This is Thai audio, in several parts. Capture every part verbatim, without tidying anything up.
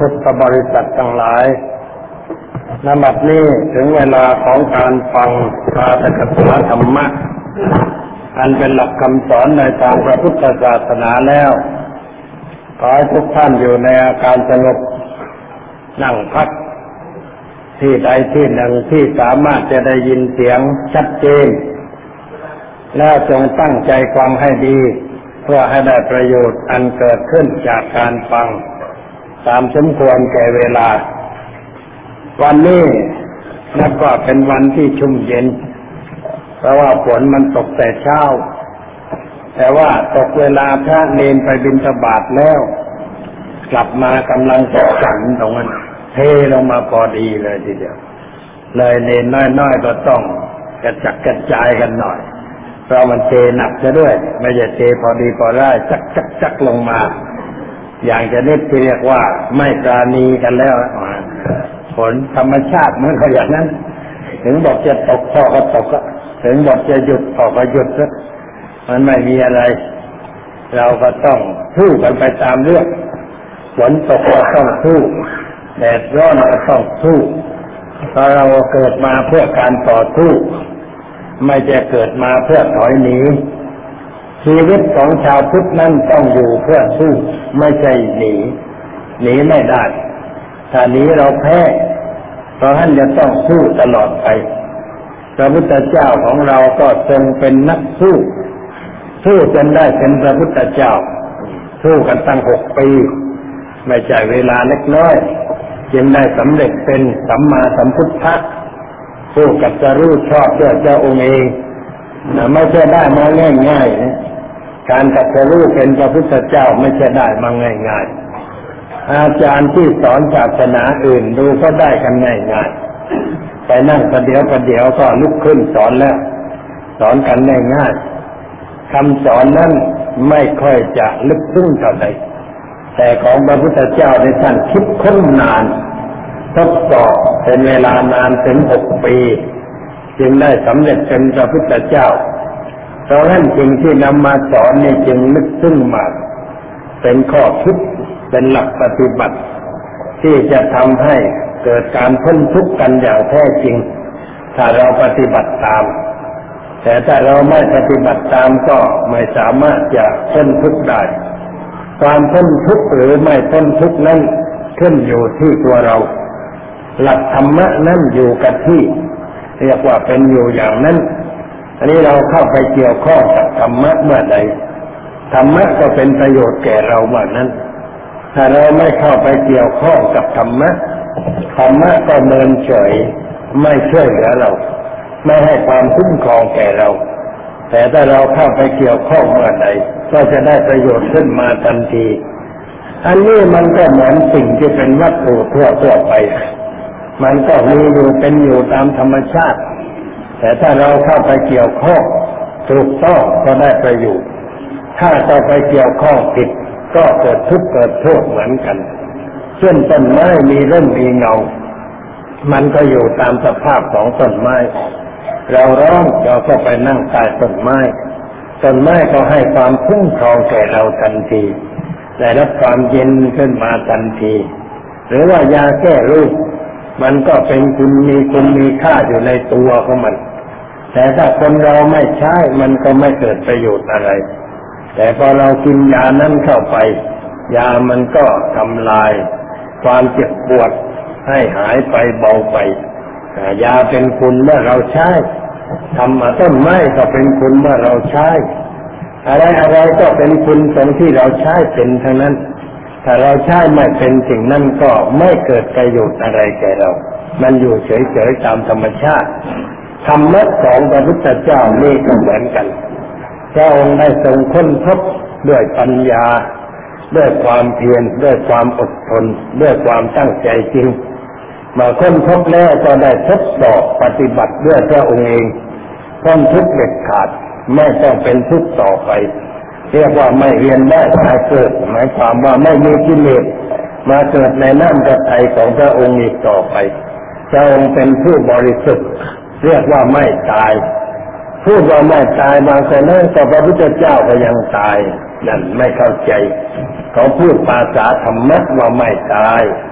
พุทธบริษัททั้งหลายณ บัดนี้ถึงเวลาของการฟังปาฐกถาธรรมะอันเป็นหลักคำสอนในทางพระพุทธศาสนาแล้วขอให้ทุกท่านอยู่ในอาการสงบนั่งพักที่ใดที่หนึ่งที่สามารถจะได้ยินเสียงชัดเจนแล้วจงตั้งใจฟังให้ดีเพื่อให้ได้ประโยชน์อันเกิดขึ้นจากการฟังตามสมควรแก่เวลาวันนี้นับว่าเป็นวันที่ชุ่มเย็นเพราะว่าฝนมันตกแต่เช้าแต่ว่าตกเวลาพระเนรไปบิณฑบาตแล้วกลับมากำลังจะฉันตรงนั้นเทลงมาพอดีเลยทีเดียวเลยเนรน้อยๆก็ต้องกระจัดกระจายกันหน่อยเพราะมันเทหนักซะด้วยไม่ใช่เทพอดีพอได้จักจักจักลงมาอย่างจะนิดที่เรียกว่าไม่ปราณีกันแล้วผลธรรมชาติมันก็อย่างนั้นถึงบอกจะตกพ่อก็ตกถึงบอกจะหยุดพ่อก็หยุดซะมันไม่มีอะไรเราก็ต้องสู้กันไปตามเรื่องฝนตกก็ต้องสู้แดดร้อนก็ต้องสู้เพราะเราเกิดมาเพื่อการต่อสู้ไม่จะเกิดมาเพื่อถอยหนีชีวิตของชาวพุทธนั้นต้องอยู่เพื่อสู้ไม่ใช่หนีหนีไม่ได้ถ้าหนีเราแพ้เพราะฉะนั้นจะต้องสู้ตลอดไปพระพุทธเจ้าของเราก็ทรงเป็นนักสู้สู้จนได้เป็นพระพุทธเจ้าสู้กันตั้งหกปีไม่ใช่เวลาเล็กน้อยจึงได้สำเร็จเป็นสัมมาสัมพุทธะผู้กัจจรู้ชอบด้วยเจ้าองค์เองไม่ใช่ได้มาง่ายๆนะการกัจจรู้เป็นพระพุทธเจ้าไม่ใช่ได้มาง่ายๆอาจารย์ที่สอนศาสนาอื่นดูก็ได้กันง่ายๆไปนั่งประเดี๋ยวประเดี๋ยวก็ลุกขึ้นสอนแล้วสอนกันง่ายๆคำสอนนั้นไม่ค่อยจะลึกซึ้งเท่าใดแต่ของพระพุทธเจ้าในท่านคิดค้นนานทดสอบเป็นเวลานานถึงหกปีจึงได้สำเร็จเป็นพระพุทธเจ้าเพราะฉะนั้นสิ่งที่นำมาสอนนี่จึงลึกซึ้งมากเป็นข้อคิดเป็นหลักปฏิบัติที่จะทำให้เกิดการพ้นทุกข์กันอย่างแท้จริงถ้าเราปฏิบัติตามแต่ถ้าเราไม่ปฏิบัติตามก็ไม่สามารถจะพ้นทุกข์ได้ความพ้นทุกข์หรือไม่พ้นทุกข์นั้นขึ้นอยู่ที่ตัวเราหลักธรรมะนั้นอยู่กับที่เรียกว่าเป็นอยู่อย่างนั้นอันนี้เราเข้าไปเกี่ยวข้องกับธรรมะเมื่อใดธรรมะก็เป็นประโยชน์แก่เราเมื่อนั้นถ้าเราไม่เข้าไปเกี่ยวข้องกับธรรมะธรรมะก็เมินเฉยไม่ช่วยเหลือเราไม่ให้ความคุ้มครองแก่เราแต่ถ้าเราเข้าไปเกี่ยวข้องเมื่อใดก็จะได้ประโยชน์ขึ้นมาทันทีอันนี้มันก็เหมือนสิ่งที่เป็นวัตถุทั่วๆไปมันก็มีอยู่เป็นอยู่ตามธรรมชาติแต่ถ้าเราเข้าไปเกี่ยวข้องถูกต้องก็ได้ประโยชน์ถ้าเราไปเกี่ยวข้องผิดก็เกิดทุกข์เกิดโทษเหมือนกันเช่นต้นไม้มีร่มมีเงามันก็อยู่ตามสภาพของต้นไม้เราร้อนเราก็ไปนั่งใต้ต้นไม้ต้นไม้ก็ให้ความคุ้มครองแก่เราทันทีได้รับความเย็นขึ้นมาทันทีหรือว่ายาแก้โรคมันก็เป็นคุณมีคุณมีค่าอยู่ในตัวของมันแต่ถ้าคนเราไม่ใช้มันก็ไม่เกิดประโยชน์อะไรแต่พอเรากินยานั้นเข้าไปยามันก็ทำลายความเจ็บปวดให้หายไปเบาไปยาเป็นคุณเมื่อเราใช้ธรรมะต้นไม้ก็เป็นคุณเมื่อเราใช้อะไรอะไรก็เป็นคุณตรงที่เราใช้เป็นทั้งนั้นถ้าเราใช้ไม่เป็นสิ่งนั้นก็ไม่เกิดประโยชน์อะไรแก่เรามันอยู่เฉยๆตามธรรมชาติธรรมะของพระพุทธเจ้านี่ก็เหมือนกันพระองค์ได้ทรงค้นพบด้วยปัญญาด้วยความเพียรด้วยความอดทนด้วยความตั้งใจจริงมาค้นพบแล้วก็ได้ทดสอบปฏิบัติด้วยพระองค์เองพ้นทุกข์เด็ดขาดไม่ต้องเป็นทุกข์ต่อไปเรียกว่าไม่เวียนได้ตายเกิดหมายความว่าไม่มีกิเลสมาเกิดในน้ำพระทัยของพระองค์อีกต่อไปพระองค์เป็นผู้บริสุทธิ์เรียกว่าไม่ตายพูดว่าไม่ตายบางคนนั่นก็พระพุทธเจ้าก็ยังตายนั่นไม่เข้าใจเขาพูดภาษาธรรมะว่าไม่ตาย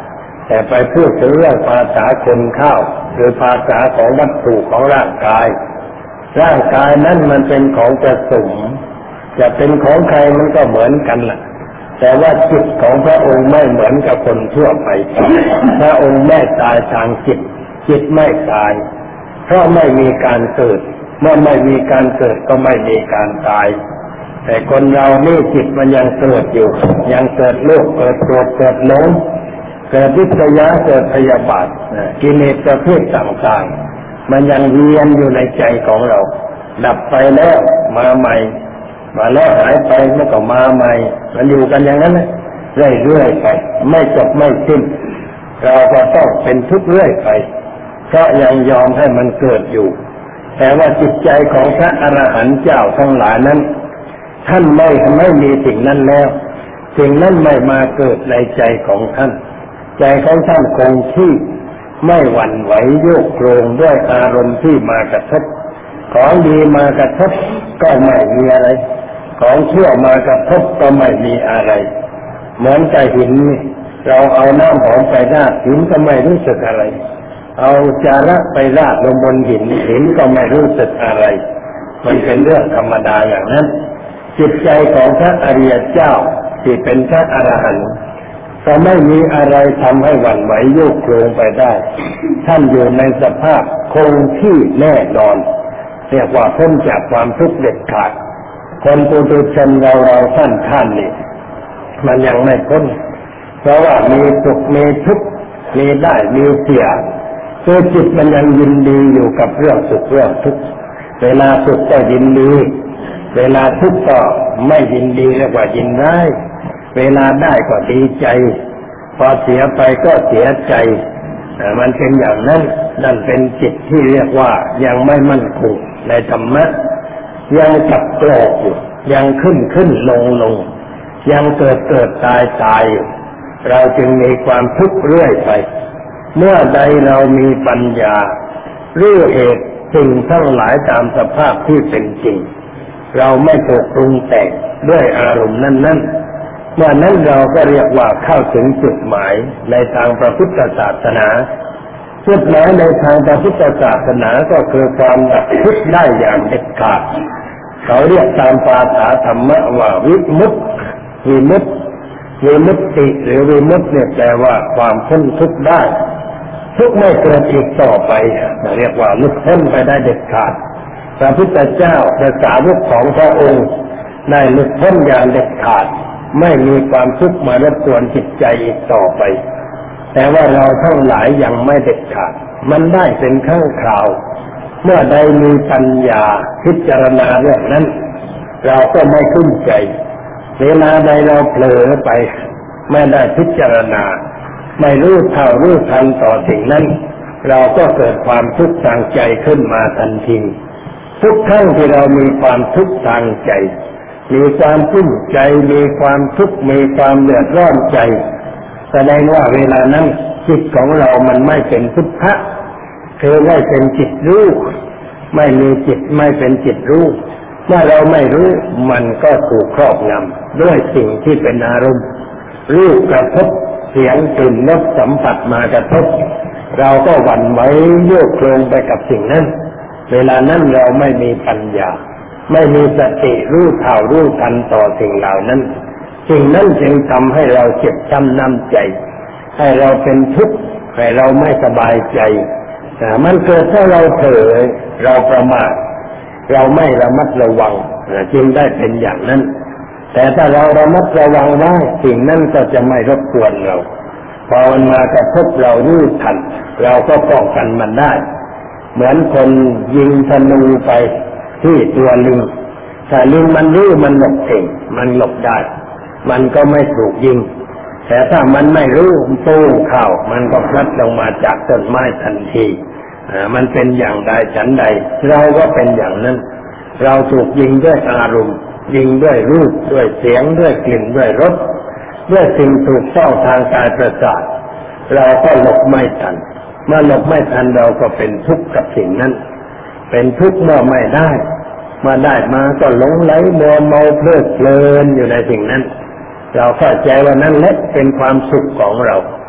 แต่ไปพูดถึงเรื่องภาษาคนเข้าหรือภาษาของวัตถุของร่างกายร่างกายนั้นมันเป็นของประสมจะเป็นของใครมันก็เหมือนกันล่ะแต่ว่าจิตของพระองค์ไม่เหมือนกับคนทั่วไปพระองค์ไม่ตายทางจิตจิตไม่ตายเพราะไม่มีการเกิดเมื่อไม่มีการเกิดก็ไม่มีการตายแต่คนเรานี่จิตมันยังเกิดอยู่ยังเกิดโลภเกิดโกรธเกิดหลงเกิดวิทยาเกิดพยาบาทกิเลสประเภทต่างๆมันยังเวียนอยู่ในใจของเราดับไปแล้วมาใหม่มาแล้วหายไปแล้วก็มาใหม่มันอยู่กันอย่างนั้นเรื่อยๆไปไม่จบไม่สิ้นเราก็ต้องเป็นทุกข์เรื่อยไปเพราะยังยอมให้มันเกิดอยู่แต่ว่าจิตใจของพระอรหันต์เจ้าทั้งหลายนั้นท่านไม่ไม่มีสิ่งนั้นแล้วสิ่งนั้นไม่มาเกิดในใจของท่านใจของท่านคงที่ไม่หวั่นไหวโยกโคลงด้วยอารมณ์ที่มากระทบของดีมากระทบก็ไม่มีอะไรของชั่วมากระทบก็ไม่มีอะไรเหมือนกับหินนี่เราเอาน้ำหอมไปราดหินก็ไม่รู้สึกอะไรเอาจาระไปราดลงบนหินหินก็ไม่รู้สึกอะไรมันเป็นเรื่องธรรมดาอย่างนั้นจิตใจของพระอริยเจ้าที่เป็นพระอรหันต์ก็ไม่มีอะไรทำให้หวั่นไหวโยกโคลงไปได้ท่านอยู่ในสภาพคงที่แน่นอนเรียกว่าพ้นจากความทุกข์เด็ดขาดคนปุถุชนเราเราท่านท่านนี่มันยังไม่พ้นเพราะว่ามีสุขมีทุกข์มีได้มีเสียตัวจิตมันยังยินดีอยู่กับเรื่องสุขเรื่องทุกข์เวลาสุขก็ยินดีเวลาทุกข์ก็ไม่ยินดีเรียกว่ายินร้ายเวลาได้ก็ดีใจพอเสียไปก็เสียใจมันเป็นอย่างนั้นนั่นเป็นจิตที่เรียกว่ายังไม่มั่นคงในธรรมะยังจับกรอกอยู่ยังขึ้นขึ้นลงลงยังเกิดเกิดตายตายอยู่เราจึงมีความทุกข์เรื่อยไปเมื่อใดเรามีปัญญารู้เหตุสิ่งทั้งหลายตามสภาพที่เป็นจริงเราไม่ถูกปรุงแต่งด้วยอารมณ์นั้นๆเมื่อนั้นเราก็เรียกว่าเข้าถึงจุดหมายในทางพระพุทธศาสนาจุดหมายในทางพระพุทธศาสนาก็คือความดับทุกข์ได้อย่างเด็ดขาดเขาเรียกตามภาษาธรรมะว่าวิมุตติวิมุตติวิมุตติหรือวิมุตติเนี่ยแปลว่าความพ้นทุกข์ได้ทุกข์ไม่เกิดอีกต่อไปเรียกว่าหลุดพ้นไปได้เด็ดขาดพระพุทธเจ้าพระสาวกของพระองค์ได้หลุดพ้นอย่างเด็ดขาดไม่มีความทุกข์มารบกวนจิตใจอีกต่อไปแต่ว่าเราทั้งหลายยังไม่เด็ดขาดมันได้เป็นครั้งคราวเมื่อใดมีปัญญาพิจารณาเรื่องนั้นเราก็ไม่คุ้นใจเวลาใดเราเผลอไปไม่ได้พิจารณาไม่รู้เท่ารู้ทันต่อสิ่งนั้นเราก็เกิดความทุกข์ทางใจขึ้นมาทันทีทุกครั้งที่เรามีความทุกข์ทางใจมีความกุ้มใจมีความทุกข์มีความเดือดร้อนใจแสดงว่าเวลานั้นจิตของเรามันไม่เป็นพุทธะคือไม่เป็นจิตรู้ไม่มีจิตไม่เป็นจิตรู้เมื่อเราไม่รู้มันก็ถูกครอบงำด้วยสิ่งที่เป็นอารมณ์รูปกระทบเสียงกลิ่นรสสัมผัสมากระทบเราก็หวั่นไหวโยกโคลงไปกับสิ่งนั้นเวลานั้นเราไม่มีปัญญาไม่มีสติรู้เท่ารู้ทันต่อสิ่งเหล่านั้นสิ่งนั้นจึงทำให้เราเจ็บช้ำน้ำใจให้เราเป็นทุกข์ให้เราไม่สบายใจแต่มันเกิดถ้าเราเผลอเราประมาทเราไม่ระมัดระวังจึงได้เป็นอย่างนั้นแต่ถ้าเราระมัดระวังไว้สิ่งนั้นก็จะไม่รบกวนเราพอมันมากระทบเรารู้ทันเราก็ป้องกันมันได้เหมือนคนยิงธนูไปที่ตัวลิงถ้าลิงมันรู้มันหลบเองมันหลบได้มันก็ไม่ถูกยิงแต่ถ้ามันไม่รู้ตู้เข้ามันก็พลัดลงมาจากต้นไม้ทันทีมันเป็นอย่างใดฉันใดเราก็เป็นอย่างนั้นเราถูกยิงด้วยอารมณ์ยิงด้วยรูปด้วยเสียงด้วยกลิ่นด้วยรสด้วยสิ่งถูกต้องทางกายประสาทเราก็หลบไม่ทันเมื่อหลบไม่ทันเราก็เป็นทุกข์กับสิ่งนั้นเป็นทุกข์เมื่อไม่ได้มาได้มาก็หลงไหลมัวเมาเพลิดเพลินอยู่ในสิ่งนั้นเราเข้าใจว่านั้นแหละเป็นความสุขของเรา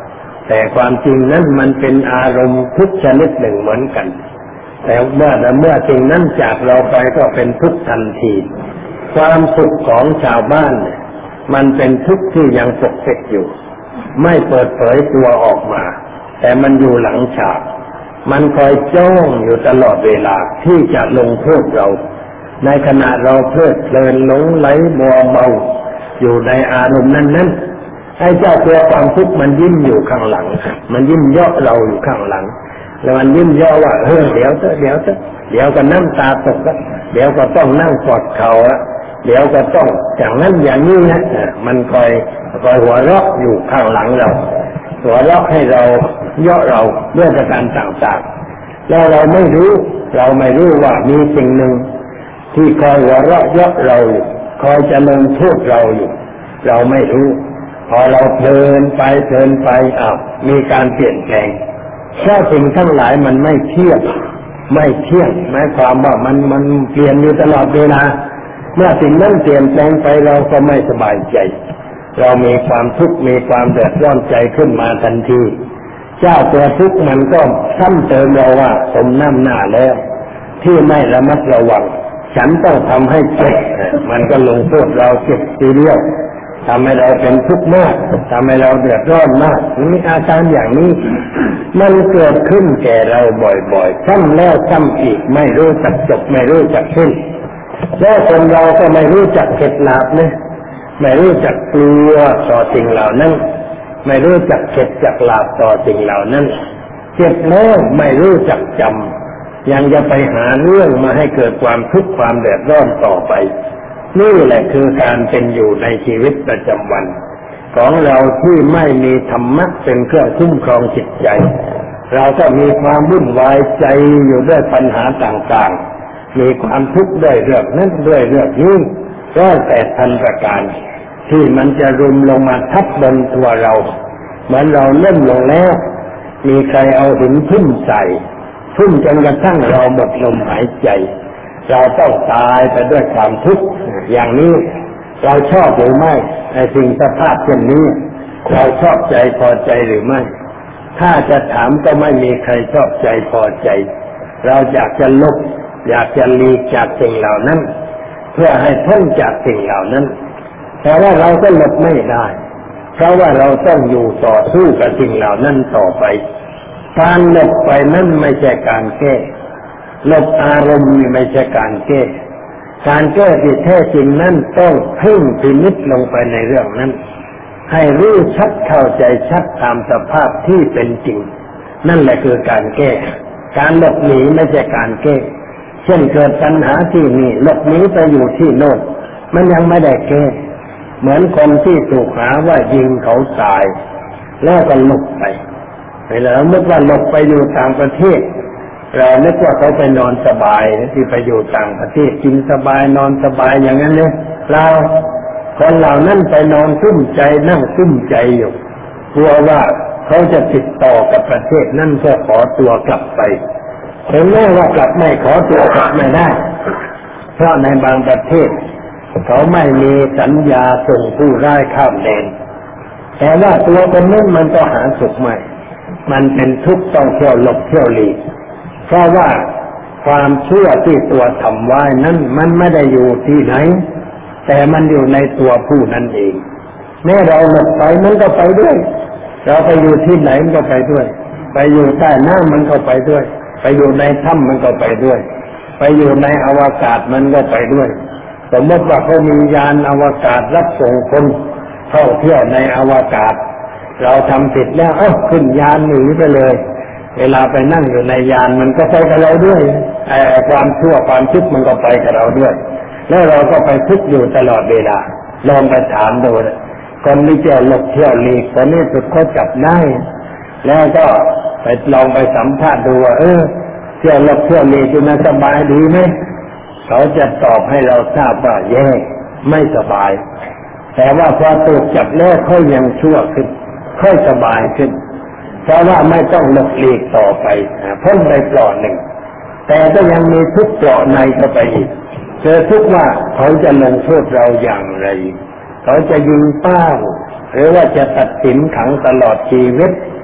แต่ความจริงนั้นมันเป็นอารมณ์ทุกชนิดหนึ่งเหมือนกันแต่เมื่อเมื่อสิ่งนั้นจากเราไปก็เป็นทุกข์ทันทีความสุขของชาวบ้านเนี่ยมันเป็นทุกข์ที่ยังปกปิดอยู่ไม่เปิดเผยตัวออกมาแต่มันอยู่หลังฉากมันคอยจ้องอยู่ตลอดเวลาที่จะลงโทษเราในขณะเราเพลิดเพลินหลงไหลมัวเมาอยู่ในอารมณ์นั้นนั้นไอ้เจ้าตัวความทุกข์มันยิ้มอยู่ข้างหลังมันยิ้มเยาะเราอยู่ข้างหลังแล้วมันยิ้มเยาะว่าเฮ้ยเดี๋ยวเถอะเดี๋ยวเถอะเดี๋ยวก็น้ำตาตกแล้วเดี๋ยวก็ต้องนั่งกอดเข่าแล้วเดี๋ยวก็ต้องอย่างนั้นอย่างนี้นะมันคอยคอยหัวเราะอยู่ข้างหลังเราหัวเราะให้เราเยาะเราด้วยประการต่างๆแล้วเราไม่รู้เราไม่รู้ว่ามีสิ่งหนึ่งที่คอยหัวเราะเยาะเราคอยจะลงโทษเราอยู่เราไม่รู้พอเราเพลินไปเพลินไปอ้าวมีการเปลี่ยนแปลงเพราะสิ่งทั้งหลายมันไม่เที่ยงไม่เที่ยงหมายความว่ามันมันเปลี่ยนอยู่ตลอดเวลาเมื่อสิ่งนั้นเปลี่ยนแปลงไปเราก็ไม่สบายใจเรามีความทุกข์มีความเดือดร้อนใจขึ้นมาทันทีเจ้าตัวทุกข์มันก็ซ้ำเติมเราว่าสมน้ำหน้าแล้วที่ไม่ระมัดระวังฉันต้องทำให้เจ็บมันก็ลงโทษเราเจ็บทีเดียวทำให้เราเป็นทุกข์มากทำให้เราเดือดร้อนมากมีอาการอย่างนี้มันเกิดขึ้นแก่เราบ่อยๆซ้ำแล้วซ้ำอีกไม่รู้จักจบไม่รู้จักสิ้นแล้วคนเราก็ไม่รู้จักเข็ดหลาบนะไม่รู้จักกลัวต่อสิ่งเหล่านั้นไม่รู้จักเข็ดจักหลาบต่อสิ่งเหล่านั้นเจ็บแล้วไม่รู้จักจำยังจะไปหาเรื่องมาให้เกิดความทุกข์ความเดือดร้อนต่อไปนี่แหละคือการเป็นอยู่ในชีวิตประจำวันของเราที่ไม่มีธรรมะเป็นเครื่องคุ้มครองจิตใจเราก็มีความวุ่นวายใจอยู่ด้วยปัญหาต่างๆมีความทุกข์ด้วยเรื่องนั้นด้วยเรื่องนี้ร้อยแปดพันประการที่มันจะรุมลงมาทับบนตัวเราเหมือนเราเล่นลงแล้วมีใครเอาหินทุ่มใส่ทุ่มจนกระทั่งเราหมดลมหายใจเราต้องตายไปด้วยความทุกข์อย่างนี้เราชอบหรือไม่ในสิ่งสภาพเช่นนี้เราชอบใจพอใจหรือไม่ถ้าจะถามก็ไม่มีใครชอบใจพอใจเราอยากจะลบอยากจะหลีกจากสิ่งเหล่านั้นเพื่อให้พ้นจากสิ่งเหล่านั้นแต่ว่าเราก็หลบไม่ได้เพราะว่าเราต้องอยู่ต่อสู้กับสิ่งเหล่านั้นต่อไปการหลบไปนั้นไม่ใช่การแก้หลบอารมณ์นี่ไม่ใช่การแก้การแก้ที่แท้จริงนั้นต้องเพ่งพินิจลงไปในเรื่องนั้นให้รู้ชัดเข้าใจชัดตามสภาพที่เป็นจริงนั่นแหละคือการแก้การหลบหนีไม่ใช่การแก้เช่นเกิดปัญหาที่นี่หลบหนีไปอยู่ที่โน่นมันยังไม่ได้แก้เหมือนคนที่ถูกหาว่ายิงเขาตายแล้วก็หลบไปไปแล้วเมื่อว่าหลบไปอยู่ต่างประเทศเรานึกว่าเขาไปนอนสบายที่ไปอยู่ต่างประเทศกินสบายนอนสบายอย่างนั้นเนี่ยเราคนเหล่านั้นไปนอนซุ่มใจนั่งซุ่มใจอยู่กลัวว่าเขาจะติดต่อกับประเทศนั่นก็ขอตัวกลับไปถึงแม้ว่ากลับไม่ขอตัวกลับไม่ได้เพราะในบางประเทศเขาไม่มีสัญญาส่งผู้ร้ายข้ามแดนแต่ว่าตัวคนนั้นมันก็หาสุขไม่มันเป็นทุกข์ต้องเที่ยวหลบเที่ยวหลีกเพราะว่าความเชื่อที่ตัวทำไว้นั้นมันไม่ได้อยู่ที่ไหนแต่มันอยู่ในตัวผู้นั้นเองแม้เราหลบไปมันก็ไปด้วยเราไปอยู่ที่ไหนมันก็ไปด้วยไปอยู่ใต้น้ำมันก็ไปด้วยไปอยู่ในถ้ำมันก็ไปด้วยไปอยู่ในอวกาศมันก็ไปด้วยสมมติว่าเขามียานอวกาศรับส่งคนท่องเที่ยวในอวกาศเราทำผิดแล้วเอ้าขึ้นยานหนีไปเลยเวลาไปนั่งอยู่ในยานมันก็ไปกับเราด้วยไอ้ความชั่วความทุกข์มันก็ไปกับเราด้วยแล้วเราก็ไปทุกข์อยู่ตลอดเวลาลองไปถามดูคนที่เที่ยวหลบเที่ยวหลีกคนนี้สุดเขาจับได้แล้วก็ไปลองไปสัมภาษณ์ดูว่าเออเที่ยวหลบเที่ยวหลีกอยู่น่าสบายดีไหมเขาจะตอบให้เราทราบว่าแย่ไม่สบายแต่ว่าพอถูกจับแล้วค่อยยังชั่วขึ้นค่อยสบายขึ้นเพราะว่าไม่ต้องหลบหลีกต่อไปพ้นไปปลอดหนึ่งแต่ก็ยังมีทุกข์เปราะในเข้าไปอีกเจอทุกข์ว่าเขาจะลงโทษเราอย่างไรเขาจะยิงเป้าหรือว่าจะตัดสินขังตลอดชีวิต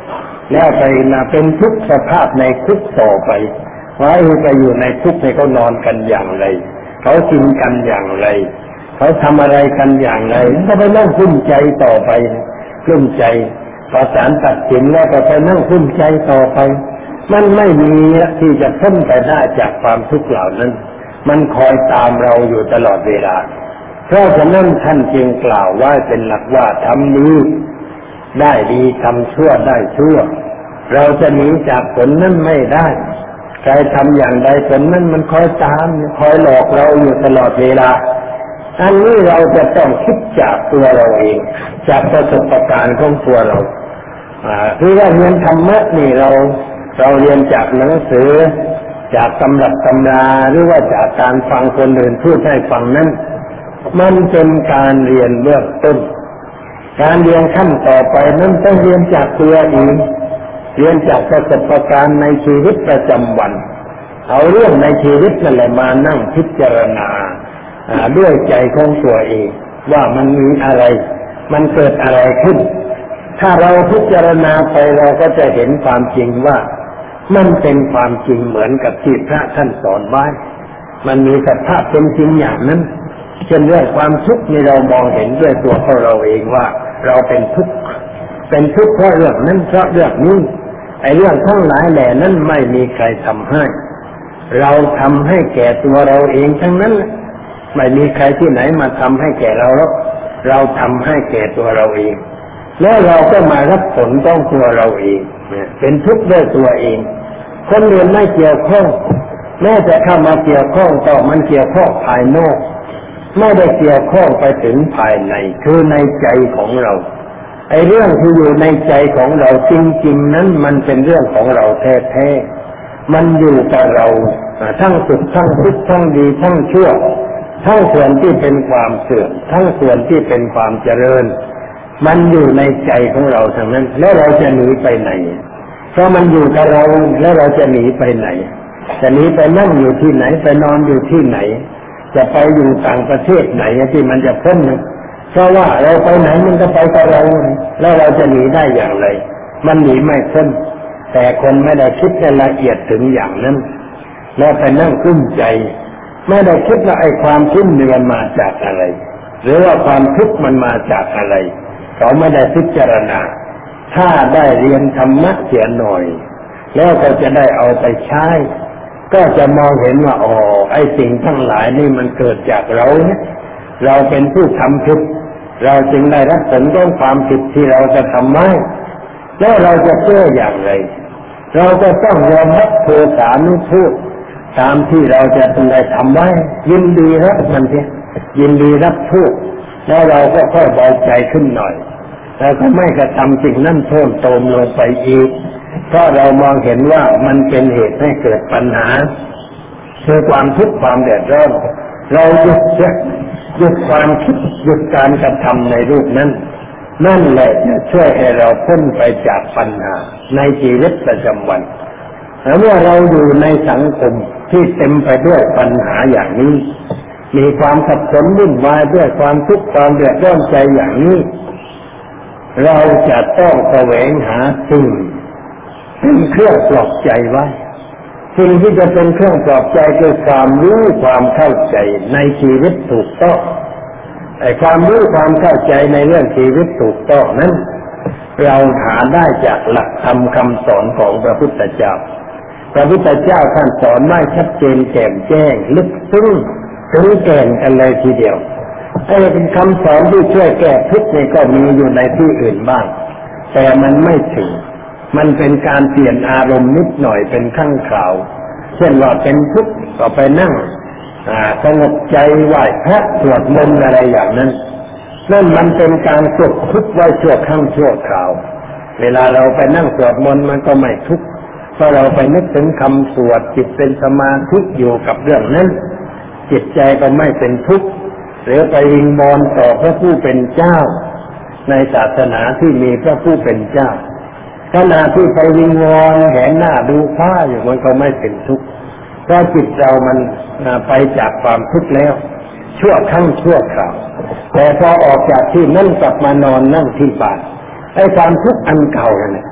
แล้วไปนะเป็นทุกข์สภาพในคุกต่อไปว่าไปอยู่ในคุกเนี่ยเขานอนกันอย่างไรเขากินกันอย่างไรเขาทำอะไรกันอย่างไรก็ไปนั่งคุ้มใจต่อไปคุ้มใจพอศาลตัดสินแล้วก็ไปนั่งคุ้มใจต่อไปมันไม่มีที่จะพ้นไปได้จากความทุกข์เหล่านั้นมันคอยตามเราอยู่ตลอดเวลาเพราะฉะนั้นท่านจึงกล่าวว่าเป็นหลักว่าทำดีได้ดีทำชั่วได้ชั่วเราจะหนีจากผลนั้นไม่ได้ใครทำอย่างใดผลนั้นมันคอยตามคอยหลอกเราอยู่ตลอดเวลาอันนี้เราจะต้องคิดจากตัวเราเองจากประสบการณ์ของตัวเราอ่าคือว่าเรียนธรรมะนี่เราเราเรียนจากหนังสือจากตำรับตำราหรือว่าจากการฟังคนอื่นพูดให้ฟังนั้นมันเป็นการเรียนเบื้องต้นการเรียนขั้นต่อไปนั้นต้องเรียนจากตัวเองเรียนจากประสบการณ์ในชีวิตประจำวันเอาเรื่องในชีวิตนั่นแหละมานั่งพิจารณาด้วยใจของตัวเองว่ามันมีอะไรมันเกิดอะไรขึ้นถ้าเราพิจารณาไปเราก็จะเห็นความจริงว่ามันเป็นความจริงเหมือนกับที่พระท่านสอนไว้มันมีสภาพเป็นจริงอย่างนั้นเช่นเรื่องความทุกข์นี่เรามองเห็นด้วยตัวของเราเองว่าเราเป็นทุกข์เป็นทุกข์เพราะเรื่องนั้นเพราะเรื่องนี้ไอ้เรื่องทั้งหลายแหล่นั้นไม่มีใครทำให้เราทำให้แก่ตัวเราเองทั้งนั้นไม่มีใครที่ไหนมาทำให้แก่เราหรอกเราทำให้แก่ตัวเราเองแล้วเราก็มารับผลต้องตัวเราเองเป็นทุกข์ด้วยตัวเองคนอื่นไม่เกี่ยวข้องแม้จะเข้ามาเกี่ยวข้องต่อมันเกี่ยวข้องภายนอกไม่ได้เกี่ยวข้องไปถึงภายในคือในใจของเราไอ้เรื่องที่อยู่ในใจของเราจริงๆนั้นมันเป็นเรื่องของเราแท้ๆมันอยู่กับเราทั้งสุขทั้งทุกข์ทั้งดีทั้งชั่วทั้งส่วนที่เป็นความเสื่อมทั้งส่วนที่เป็นความเจริญมันอยู่ในใจของเราทั้งนั้นแล้วเราจะหนีไปไหนเพราะมันอยู่กับเราแล้วเราจะหนีไปไหนจะหนีไปนั่งอยู่ที่ไหนไปนอนอยู่ที่ไหนจะไปอยู่ต่างประเทศไหนที่มันจะพ้นเพราะว่าเราไปไหนมันก็ไปกับเราแล้วเราจะหนีได้อย่างไรมันหนีไม่พ้นแต่คนไม่ได้คิดในละเอียดถึงอย่างนั้นแล้วไปนั่งกุ้มใจไม่ได้คิดว่าไอ้ความทุกข์มันมาจากอะไรหรือว่าความทุกข์มันมาจากอะไรเขาไม่ได้พิจารณาถ้าได้เรียนธรรมะเสียหน่อยแล้วก็จะได้เอาไปใช้ก็จะมองเห็นว่าอ๋อไอ้สิ่งทั้งหลายนี่มันเกิดจากเราเนี่ยเราเป็นผู้ทำผิดเราจึงได้รับผลของความผิดที่เราจะทำไว้แล้วเราจะแก้อย่างไรเราจะต้องยอมรับโทษานุโทษตามที่เราจะได้ทำไว้ยินดีรับมันเถอะยินดีรับโทษแล้วเราก็ค่อยเบาใจขึ้นหน่อยแล้วก็ไม่กระทำสิ่งนั้นเพิ่มเติมลงไปอีกเพราะเรามองเห็นว่ามันเป็นเหตุให้เกิดปัญหาคือความทุกข์ความเดือดร้อนเราหยุดเสียหยุดความคิดหยุดการกระทำในรูปนั้นนั่นแหละจะช่วยให้เราพ้นไปจากปัญหาในชีวิตประจำวันแล้วเมื่อเราอยู่ในสังคมที่เต็มไปด้วยปัญหาอย่างนี้มีความสับสนวุ่นวายด้วยความทุกข์ความเดือดร้อนใจอย่างนี้เราจะต้องแสวงหาสิ่งเป็นเครื่องปลอบใจไว้สิ่งที่จะเป็นเครื่องปลอบใจคือความรู้ความเข้าใจในชีวิตถูกต้องไอ้ความรู้ความเข้าใจในเรื่องชีวิตถูกต้องนั้นเราหาได้จากหลักธรรมคำสอนของพระพุทธเจ้าพระพุทธเจ้าท่านสอนไว้ชัดเจนแจ่มแจ้งลึกซึ้งถึงแก่นกันเลยทีเดียวไอ้เป็นคำสอนที่ช่วยแก้ทุกข์นี่ก็มีอยู่ในที่อื่นบ้างแต่มันไม่ถึงมันเป็นการเปลี่ยนอารมณ์นิดหน่อยเป็นครั้งคราวเช่นว่าเป็นทุกข์ก็ไปนั่งสงบใจไหว้พระสวดมนต์อะไรอย่างนั้นนั่นมันเป็นการกดทุกข์ไว้ชั่วครั้งชั่วคราวเวลาเราไปนั่งสวดมนต์มันก็ไม่ทุกข์เพราะเราไปนึกถึงคำสวดจิตเป็นสมาธิอยู่กับเรื่องนั้นจิตใจก็ไม่เป็นทุกข์หรือไปวิงวอนต่อพระผู้เป็นเจ้าในศาสนาที่มีพระผู้เป็นเจ้าขณะที่ไปวิงวอนแหนหน้าดูฟ้าอยู่มันก็ไม่เป็นทุกข์เพราะจิตเรามันไปจากความทุกข์แล้วชั่วครั้งชั่วคราวแต่พอออกจากที่นั่นกลับมานอนนั่งที่บ้านไอ้ความทุกข์อันเก่าเนี่ย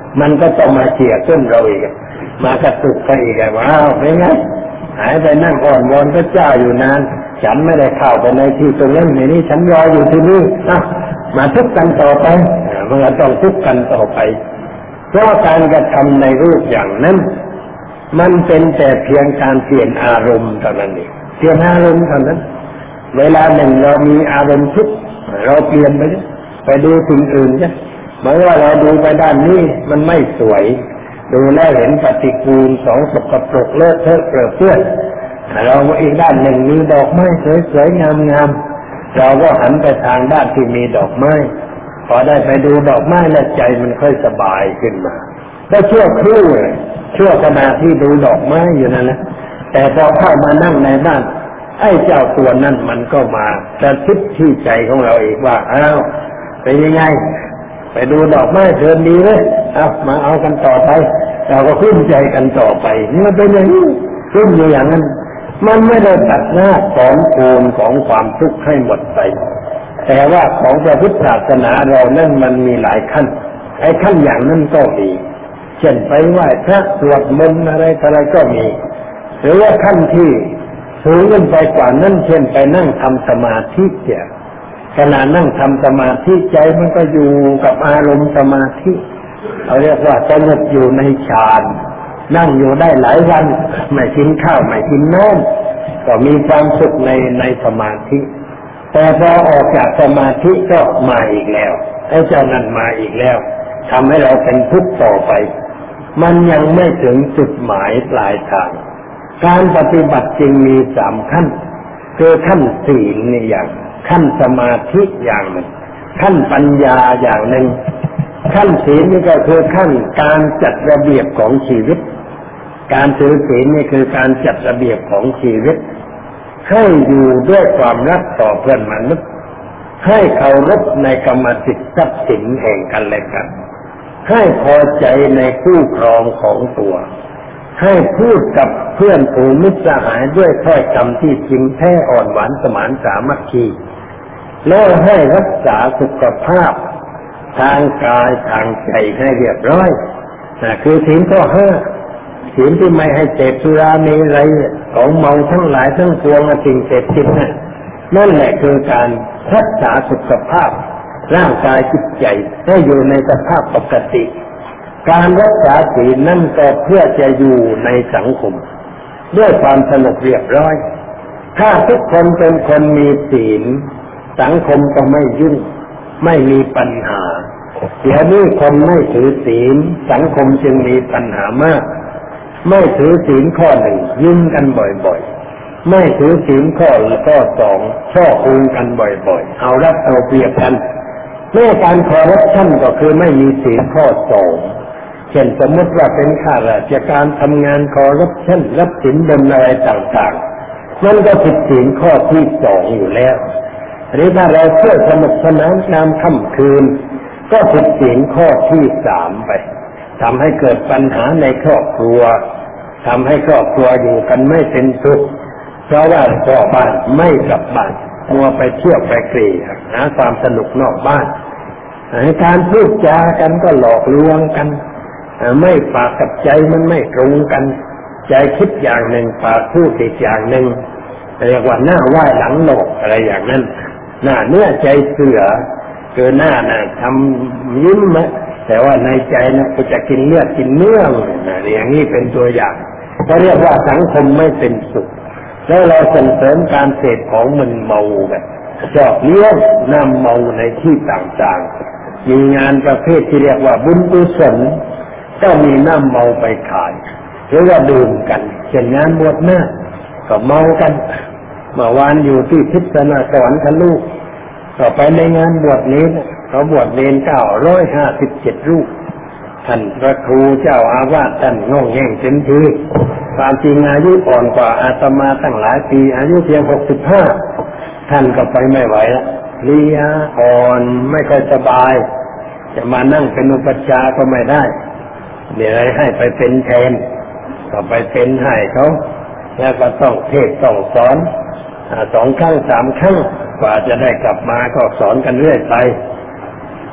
มันก็ต้องมาเขี่ยขึ้นเราอีกมากระตุกไปอีกว้าวเป็นไงหายไปนั่งอ่อนวอนพระเจ้าอยู่นานฉันไม่ได้เข้าไปในที่ตรงนั้นในนี้ฉันรออยู่ที่นี่มาทุกข์กันต่อไปมันก็ต้องทุกข์กันต่อไปเพราะการกระทำในรูปอย่างนั้นมันเป็นแต่เพียงการเปลี่ยนอารมณ์เท่านั้นเองเปลี่ยนอารมณ์เท่านั้นเวลาหนึ่งเรามีอารมณ์ทุกข์เราเปลี่ยนไปไปดูสิ่งอื่นใช่เหมือนว่าเราดูไปด้านนี้มันไม่สวยดูแล้วเห็นปฏิกูลสองสกปรกเลอะเทอะเปรอะเปื้อนเราอีกด้านหนึ่งมีดอกไม้สวยๆงามๆเราก็หันไปทางด้านที่มีดอกไม้พอได้ไปดูดอกไม้แล้วใจมันค่อยสบายขึ้นมาก็ชั่วครู่เลยชั่วขณะที่ดูดอกไม้อยู่นั่นแหละแต่พอเข้ามานั่งในบ้านไอ้เจ้าตัวนั้นมันก็มาจะคิดที่ใจของเราอีกว่าอ้าวเป็นยังไงไปดูดอกไม้เชิญดีเลยเอามาเอากันต่อไปเราก็ขึ้นใจกันต่อไปนี่มันเป็นอย่างนี้ขึ้นอยู่อย่างนั้นมันไม่ได้ตัดหน้าของโคนของความทุกข์ให้หมดไปแต่ว่าของพระพุทธศาสนาเรานั่นมันมีหลายขั้นไอ้ขั้นอย่างนั้นก็มีเช่นไปไหว้พระสวดมนต์อะไรอะไรก็มีหรือว่าขั้นที่สูงขึ้นไปกว่านั้นเช่นไปนั่งทำสมาธิเนี่ยขณะนั่งทำสมาธิใจมันก็อยู่กับอารมณ์สมาธิเขาเรียกว่าสงบอยู่ในฌานนั่งอยู่ได้หลายวันไม่กินข้าวไม่กินน้ำก็มีความสุขในในสมาธิแต่พอออกจากสมาธิก็มาอีกแล้วไอ้เจ้านั่นมาอีกแล้วทำให้เราเป็นทุกข์ต่อไปมันยังไม่ถึงจุดหมายปลายทางการปฏิบัติจึงมีสามขั้นคือขั้นศีลนี่อย่างขั้นสมาธิอย่างหนึ่งขั้นปัญญาอย่างหนึ่งขั้นศีลนี่ก็คือขั้นการจัดระเบียบของชีวิตการถือศีลนี่คือการจัดระเบียบของชีวิตให้อยู่ด้วยความรักต่อเพื่อนมนุษย์ให้เคารพในกรรมสิทธิ์ทรัพย์สินแห่งกันและกันให้พอใจในคู่ครองของตัวให้พูดกับเพื่อนฝูงมิตรสหายด้วยถ้อยคำที่จริงแท้อ่อนหวานสมานสามัคคีแล้วให้รักษาสุขภาพทางกายทางใจให้เรียบร้อยนะคือศีลข้อห้าศีลที่ไม่ให้เสพสุราเมรัยของเมาทั้งหลายทั้งปวงสิ่งเสพติดนั่นนั่นแหละคือการรักษาสุขภาพร่างกายจิตใจให้อยู่ในสภาพปกติการรักษาศีลนั่นก็เพื่อจะอยู่ในสังคมด้วยความสงบเรียบร้อยถ้าทุกคนเป็นคนมีศีลสังคมก็ไม่ยุ่งไม่มีปัญหาเดี๋ยวนี้คนไม่ถือศีลสังคมจึงมีปัญหามากไม่ถือศีลข้อหนึ่งยุ่งกันบ่อยๆไม่ถือศีลข้อข้อสองช่อโกงกันบ่อยๆเอารัดเอาเปรียบกันแม้การคอร์รัปชันก็คือไม่มีศีลข้อสองเช่นสมมติว่าเป็นข้าราชการทำงานคอร์รัปชันรับสินบนอะไรต่างๆนั่นก็ผิดศีลข้อที่สองอยู่แล้วหรือถ้าเราเพื่อสนุกสนานยามค่ำคืนก็ผิดศีลข้อที่สามไปทำให้เกิดปัญหาในครอบครัวทำให้ครอบครัวอยู่กันไม่เป็นสุขเพราะว่าพ่อบ้านไม่กลับบ้านมัวไปเที่ยวไปกรีหาความสนุกนอกบ้านให้การพูดจากันก็หลอกลวงกันไม่ปากกับใจมันไม่ตรงกันใจคิดอย่างหนึ่งปากพูดอีกอย่างหนึ่งเรียกว่าหน้าไหว้หลังโหนกอะไรอย่างนั้นหน้าเนื้อใจเสือคือหน้าน่ะทำยิ้มนะแต่ว่าในใจนะก็จะกินเลือดกินเนื้อนะอย่างนี้เป็นตัวอย่างเขาเรียกว่าสังคมไม่เป็นสุขแล้วเราส่งเสริมการเสพของมึนเมาแบบชอบเลี้ยงน้ำเมาในที่ต่างๆมีงานประเภทที่เรียกว่าบุญกุศลก็มีน้ำเมาไปขายหรือว่าดื่มกันเช่นงานบวชหน้าก็เมากันเมื่อวานอยู่ที่ทิศนาสวรรค์ทะลุต่อไปในงานบวชนี้เขาบวชเนรเก้าร้อยห้าสิบเจ็ดรูปท่านพระครูเจ้าอาวาสท่านงงแง่งเต็มทีความจริงอายุอ่อนกว่าอาตมาตั้งหลายปีอายุเพียงหกสิบห้าท่านก็ไปไม่ไหวแล้วเลียอ่อนไม่ค่อยสบายจะมานั่งเป็นอุปัชฌาย์ก็ไม่ได้เดี๋ยวให้ไปเป็นแทนก็ไปเป็นให้เขาแล้วก็ต้องเทศน์ต้องสอนสองครั้งสามครั้งกว่าจะได้กลับมาก็สอนกันเรื่อยไป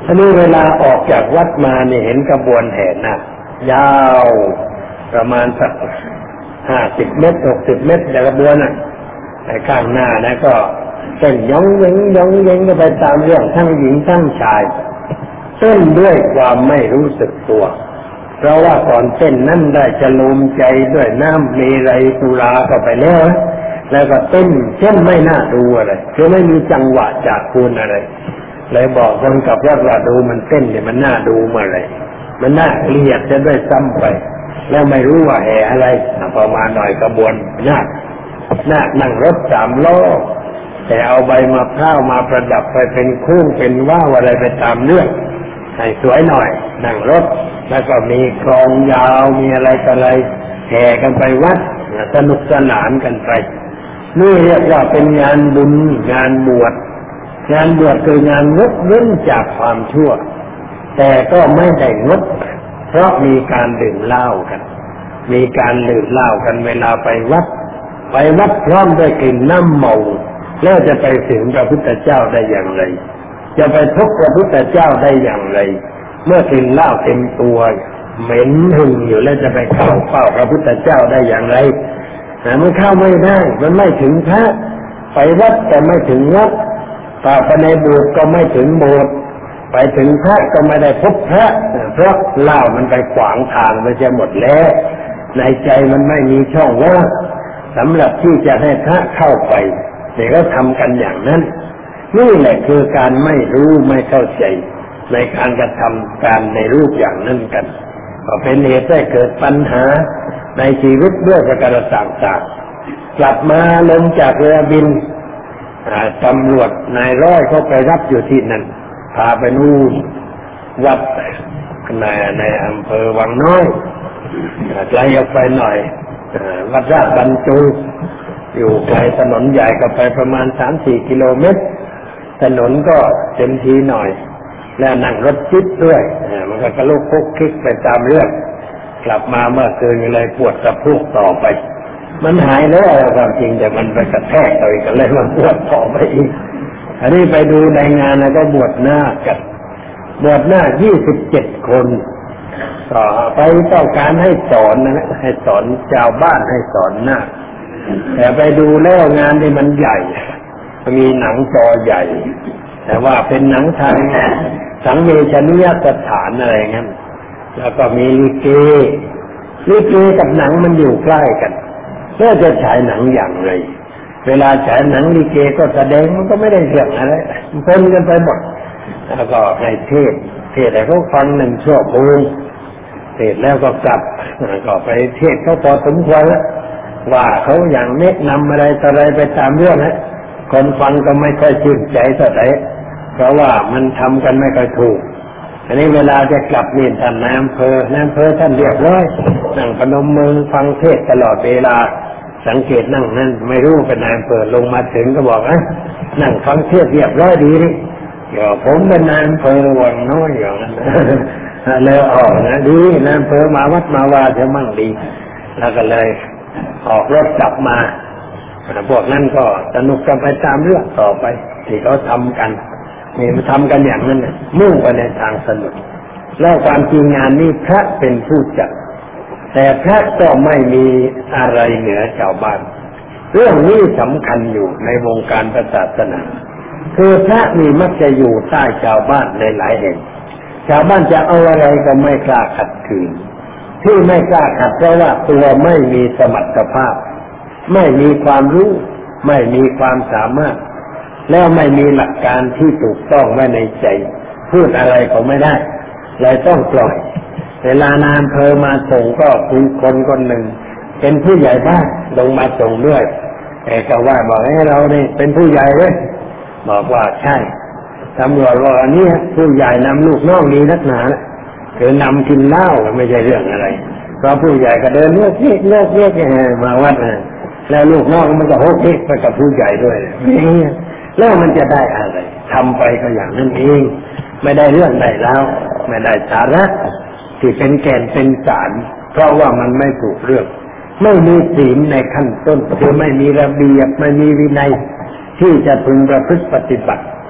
อันนี้เวลาออกจากวัดมาเนี่ยเห็นกระบวนแห่นาคยาวประมาณสักห้าสิบเมตรหกสิบเมตรแต่กระบวนน่ะไอ้ข้างหน้านะก็เต้นย้องเย้งย้องเย้งก็ไปตามเรื่องทั้งหญิงทั้งชายเต้นด้วยความไม่รู้สึกตัวเพราะว่าก่อนเต้นนั่นได้จะลืมใจด้วยน้ำมีไรสุราเข้าไปแล้วแล้วก็เต้นเช่นไม่น่าดูอะไรคือไม่มีจังหวะจากคุณอะไรเลยบอกคนกับว่าว่าดูมันเต้นเนี่ยมันน่าดูเมื่อไรมันน่าเกลียดจะด้วยซ้ำไปแล้วไม่รู้ว่าแห่อะไรพอมาหน่อยกระบวนนาคนาคนั่งรถสามล้อแต่เอาใบมะพร้าวมาประดับไปเป็นคู่เป็นว่าวอะไรไปตามเรื่องให้สวยหน่อยนั่งรถแล้วก็มีกลองยาวมีอะไรต่ออะไรแห่กันไปวัดสนุกสนานกันไปนี่เรียกว่าเป็นงานบุญงานบวชงานบวชคืองานงดเว้นจากความชั่วแต่ก็ไม่ได้งดเพราะมีการดื่มเหล้ากันมีการดื่มเหล้ากันเวลาไปวัดไปวัดพร้อมด้วยกลิ่นน้ำเมาแล้วจะไปถึงพระพุทธเจ้าได้อย่างไรจะไปพบพระพุทธเจ้าได้อย่างไรเมื่อกลิ่นเหล้าเต็มตัวเหม็นหึ่งอยู่แล้วจะไปเข้าเฝ้าพระพุทธเจ้าได้อย่างไรแต่มันเข้าไม่ได้มันไม่ถึงพระไปวัดแต่ไม่ถึงวัดป่าไปในโบสถ์ก็ไม่ถึงโบสถ์ไปถึงพระก็ไม่ได้พบพระเพราะเหล้ามันไปขวางทางไปจะหมดแล้วในใจมันไม่มีช่องว่างสำหรับที่จะให้พระเข้าไปแต่ก็ทำกันอย่างนั้นนี่แหละคือการไม่รู้ไม่เข้าใจในการกระทำการในรูปอย่างนั้นกันก็เป็นเหตุให้เกิดปัญหาในชีวิตด้วยประการต่างๆกลับมาลงจากเรือบินตำรวจนายร้อยเขาไปรับอยู่ที่นั่นพาไปนู่นวัดในในอำเภอวังน้อยไกลออกไปหน่อยวัดราชบรรจุอยู่ไกลถนนใหญ่ก็ไปประมาณ สามถึงสี่ กิโลเมตรถนนก็เต็มทีหน่อยแล้วนั่งรถจิ๊บด้วยมันก็กระลุกคุกคิกไปตามเรื่องกลับมาเมื่อคืนเลยปวดสะโพกต่อไปมันหายแล้วความจริงแต่มันไปกระแทกต่ออีกเลยมันปวดต่อไปอีกอันนี้ไปดูในงานแล้วก็บวชหน้ากันบวชหน้ายี่สิบเจ็ดคนต่อไปต้องการให้สอนนะให้สอนชาวบ้านให้สอนหน้าแต่ไปดูแล้วงานที่มันใหญ่มีหนังจอใหญ่แต่ว่าเป็นหนังทางสังเวชนียสถานอะไรงั้นแล้วก็มีลิเกลิเกกับหนังมันอยู่ใกล้กันเพื่อจะฉายหนังอย่างไรเวลาฉายหนังลิเกก็แสดงมันก็ไม่ได้เรื่องอะไรปนกันไปหมดแล้วก็ให้เทศเทศให้เขาฟังหนึ่งชั่วโมงเทศแล้วก็กลับก็ไปเทศเขาพอสมควรแล้วว่าเขาอย่างแนะนำอะไรต่ออะไรไปตามเรื่องนะคนฟังก็ไม่ค่อยชื่นใจเท่าไหร่เพราะว่ามันทำกันไม่ค่อยถูกอันนี้เวลาจะกลับนี่ท่านนายอำเภอนายอำเภอท่านเรียบร้อยนั่งพนมมือฟังเทศตลอดเวลาสังเกตนั่งนั่นไม่รู้เป็นนายอำเภอลงมาถึงก็บอกนะนั่งฟังเทศเรียบร้อยดีนี่เดี๋ยวผมเป็นนายอำเภอวังน้อยอย่างนั้นเลยออกนะดีนายอำเภอมาวัดมาว่าจะมั่งดีแล้วก็เลยออกรถกลับมาพวกนั้นก็สนุกกันไปตามเรื่องต่อไปที่เขาทำกันนี่มันทำกันอย่างนั้นมุ่งไปในทางสนุกแล้วความจริงงานนี้พระเป็นผู้จัดแต่พระก็ไม่มีอะไรเหนือชาวบ้านเรื่องนี้สำคัญอยู่ในวงการศาสนาคือพระนี่มักจะอยู่ใต้ชาวบ้านในหลายแห่งชาวบ้านจะเอาอะไรก็ไม่กล้าขัดขืนที่ไม่กล้าขัดเพราะว่าตัวไม่มีสมรรถภาพไม่มีความรู้ไม่มีความสามารถแล้วไม่มีหลักการที่ถูกต้องไว้ในใจพูดอะไรก็ไม่ได้เลยต้องปล่อยเวลานายอำเภอมาส่งก็คุณคนคนหนึ่งเป็นผู้ใหญ่บ้านลงมาส่งด้วยแต่ก็ว่าบอกให้เรานี่เป็นผู้ใหญ่เลยบอกว่าใช่ตำรวจว่าอันนี้ผู้ใหญ่นำลูกน้องดีนักหนานะคือนำกินเหล้าไม่ใช่เรื่องอะไรเพราะผู้ใหญ่ก็เดินเลือกเลือกเลือกเลือกมาวัดนะแล้วลูกน้องมันก็โฮกเทกไปกับผู้ใหญ่ด้วยแล้วมันจะได้อะไรทำไปก็อย่างนั้นเองไม่ได้เรื่องใดแล้วไม่ได้สาระที่เป็นแก่นเป็นสารเพราะว่ามันไม่ถูกเรื่องไม่มีศีลในขั้นต้นคือไม่มีระเบียบไม่มีวินัยที่จะพึงประพฤติปฏิบัติ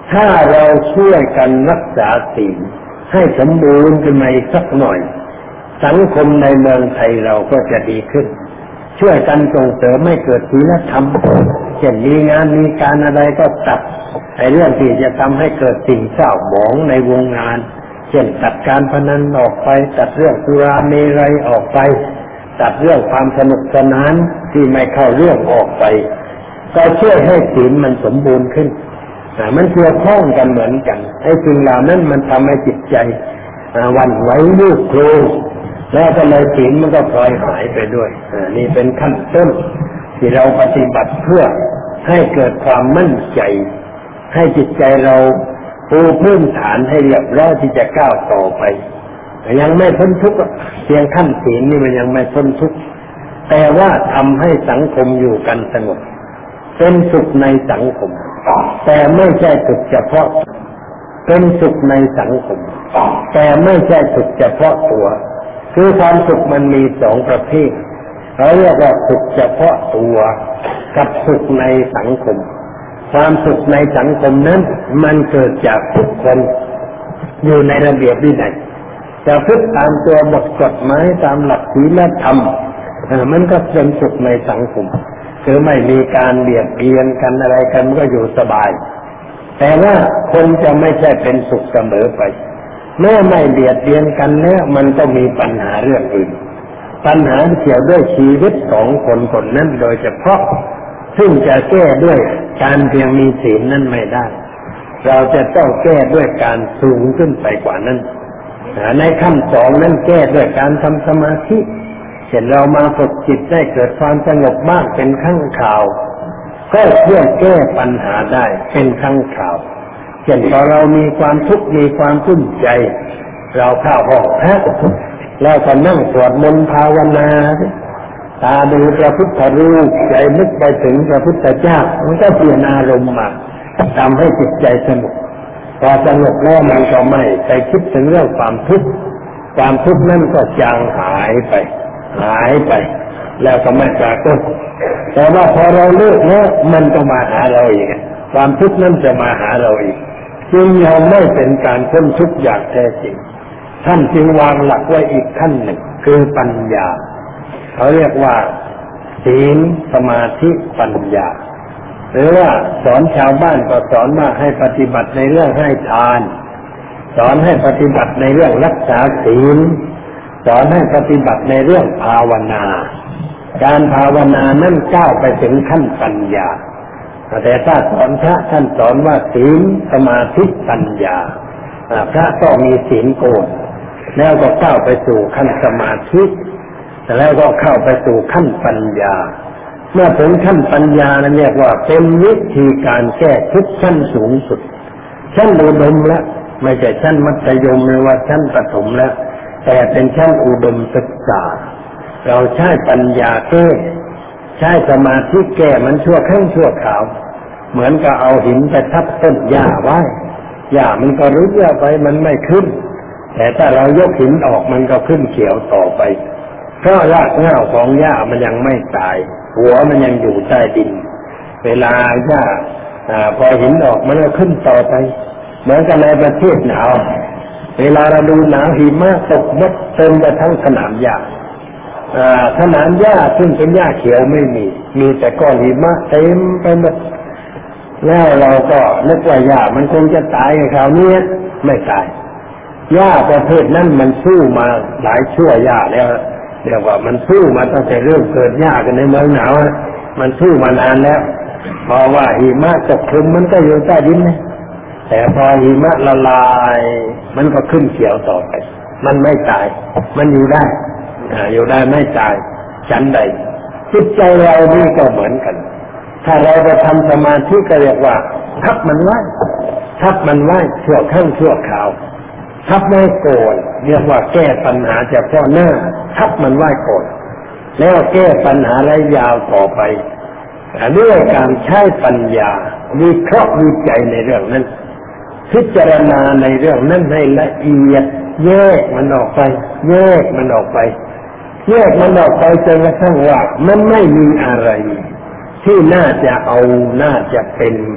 ถ้าเราช่วยกันรักษาศีลให้สมบูรณ์ขึ้นมาอีกสักหน่อยสังคมในเมืองไทยเราก็จะดีขึ้นช่วยกันส่งเสริมให้เกิดศีลธรรมเช่นมีงานมีการอะไรก็ตัดไอ้เรื่องที่จะทำให้เกิดสิ่งเศร้าหมองในวงงานเช่นตัดการพนันออกไปตัดเรื่องสุราเมรัยออกไปตัดเรื่องความสนุกสนานที่ไม่เข้าเรื่องออกไปก็ช่วยให้ศีลมันสมบูรณ์ขึ้นมันเกี่ยวข้องกันเหมือนกันไอ้สิ่งเหล่านั้นมันทำให้จิตใจหวั่นไหวลุกโผล่แล้วก็เลยศีลมันก็พลอยหายไปด้วยนี่เป็นขั้นต้นที่เราปฏิบัติเพื่อให้เกิดความมั่นใจให้จิตใจเราปูพื้นฐานให้เรียบร้อยที่จะก้าวต่อไปยังไม่พ้นทุกข์เพียงขั้นศีลนี่มันยังไม่พ้นทุกข์แต่ว่าทำให้สังคมอยู่กันสงบเป็นสุขในสังคมแต่ไม่ใช่สุขเฉพาะเป็นสุขในสังคมแต่ไม่ใช่สุขเฉพาะตัวคือความสุขมันมีสองประเภทเราเรียกว่าสุขเฉพาะตัวกับสุขในสังคมความสุขในสังคมนั้นมันเกิดจากทุกคนอยู่ในระเบียบวินัยจะพึ่งตามตัวบทกฎหมายตามหลักศีลธรรมมันก็เป็นสุขในสังคมคือไม่มีการเบียดเบียนกันอะไรกันก็อยู่สบายแต่ว่าคนจะไม่ใช่เป็นสุขเสมอไปเมื่อไม่เบียดเบียนกันแล้วมันก็มีปัญหาเรื่องอื่นปัญหาเกี่ยวด้วยชีวิตของคนคนนั้นโดยเฉพาะซึ่งจะแก้ด้วยการเพียงมีศีลนั้นไม่ได้เราจะต้องแก้ด้วยการสูงขึ้นไปกว่านั้นในขั้นสองนั้นแก้ด้วยการทำสมาธิเช่นเรามาฝึกจิตได้เกิดความสงบมากเป็นครั้งคราวก็เพื่อแก้ปัญหาได้เป็นครั้งคราวเช่นพอเรามีความทุกข์มีความกุ้มใจเราเข้าห้องพระแล้วก็นั่งสวดมนต์ภาวนาตาดูพระพุทธรูปใจนึกไปถึงพระพุทธเจ้ามันก็เปลี่ยนอารมณ์มาทำให้จิตใจสงบพอสงบแล้วมันก็ไม่ไปคิดถึงเรื่องความทุกข์ความทุกข์นั้นก็จางหายไปหายไปแล้วก็ไม่ปรากฏแต่ว่าพอเราเลิกแล้วมันก็มาหาเราอีกความทุกข์นั้นจะมาหาเราอีกจึงยังไม่เป็นการพ้นทุกข์อย่างแท้จริงท่านจึงวางหลักไว้อีกขั้นหนึ่งคือปัญญาเขาเรียกว่าศีลสมาธิปัญญาหรือว่าสอนชาวบ้านก็สอนว่าให้ปฏิบัติในเรื่องให้ทานสอนให้ปฏิบัติในเรื่องรักษาศีลสอนให้ปฏิบัติในเรื่องภาวนาการภาวนานั้นก้าวไปถึงขั้นปัญญาแต่ถ้าสอนพระท่านสอนว่าศีลสมาธิปัญญาพระก็มีศีลโกนแล้วก็ก้าวไปสู่ขั้นสมาธิแล้วก็เข้าไปสู่ขั้นปัญญาเมื่อถึงขั้นปัญญานั้นเรียกว่าเป็นวิธีการแก้ทุกข์ชั้นสูงสุดชั้นอุดมแล้วไม่ใช่ชั้นมัธยมหรือว่าชั้นประถมแล้วแต่เป็นชั้นอุดมศึกษาเราใช้ปัญญาแก้ใช้สมาธิแก้มันชั่วครั้งชั่วคราวเหมือนกับเอาหินไปทับต้นหญ้าไว้หญ้ามันก็รุดหญ้าไปมันไม่ขึ้นแต่ถ้าเรายกหินออกมันก็ขึ้นเขียวต่อไปเพราะรากเหง้าของหญ้ามันยังไม่ตายหัวมันยังอยู่ใต้ดินเวลาหญ้าพอหินออกมันก็ขึ้นต่อไปเหมือนกันในประเทศหนาวเวลาเราดูหนาวหิมะตกหมดเต็มไปทั้งสนามหญ้าสนามหญ้าซึ่งเป็นหญ้าเขียวไม่มีมีแต่ก้อนหิมะเต็มไปหมดแล้วเราก็นึกว่าหญ้ามันคงจะตายในคราวนี้ไม่ตายหญ้าประเภทนั้นมันสู้มาหลายชั่วหญ้าแล้วเรียกว่ามันสู้มาตั้งแต่เริ่มเกิดหญ้ากันในเมืองหนาวมันสู้มานานแล้วเพราะว่าหิมะตกคลุมมันก็อยู่ใต้ดินนะแต่พอหิมะละลายมันก็ขึ้นเขียวต่อไปมันไม่ตายมันอยู่ได้อยู่ได้ไม่ตายชั้นใดจิตใจเรานี่ก็เหมือนกันถ้าเราไปทำสมาธิก็เรียกว่าทับมันไว้ทับมันไว้ชั่วครั้งชั่วคราวทับไม่โกรธเรียกว่าแก้ปัญหาเฉพาะหน้าทับมันไว้โกรธแล้วแก้ปัญหาระยะยาวต่อไปด้วยการใช้ปัญญาวิเคราะห์วิจัยในเรื่องนั้นพิจารณาในเรื่องนั้นให้ละเอียดแยกมันออกไปแยกมันออกไปแยกมันออกไปจนกระทั่งว่ามันไม่มีอะไรที่น่าจะเอาน่าจะเป็น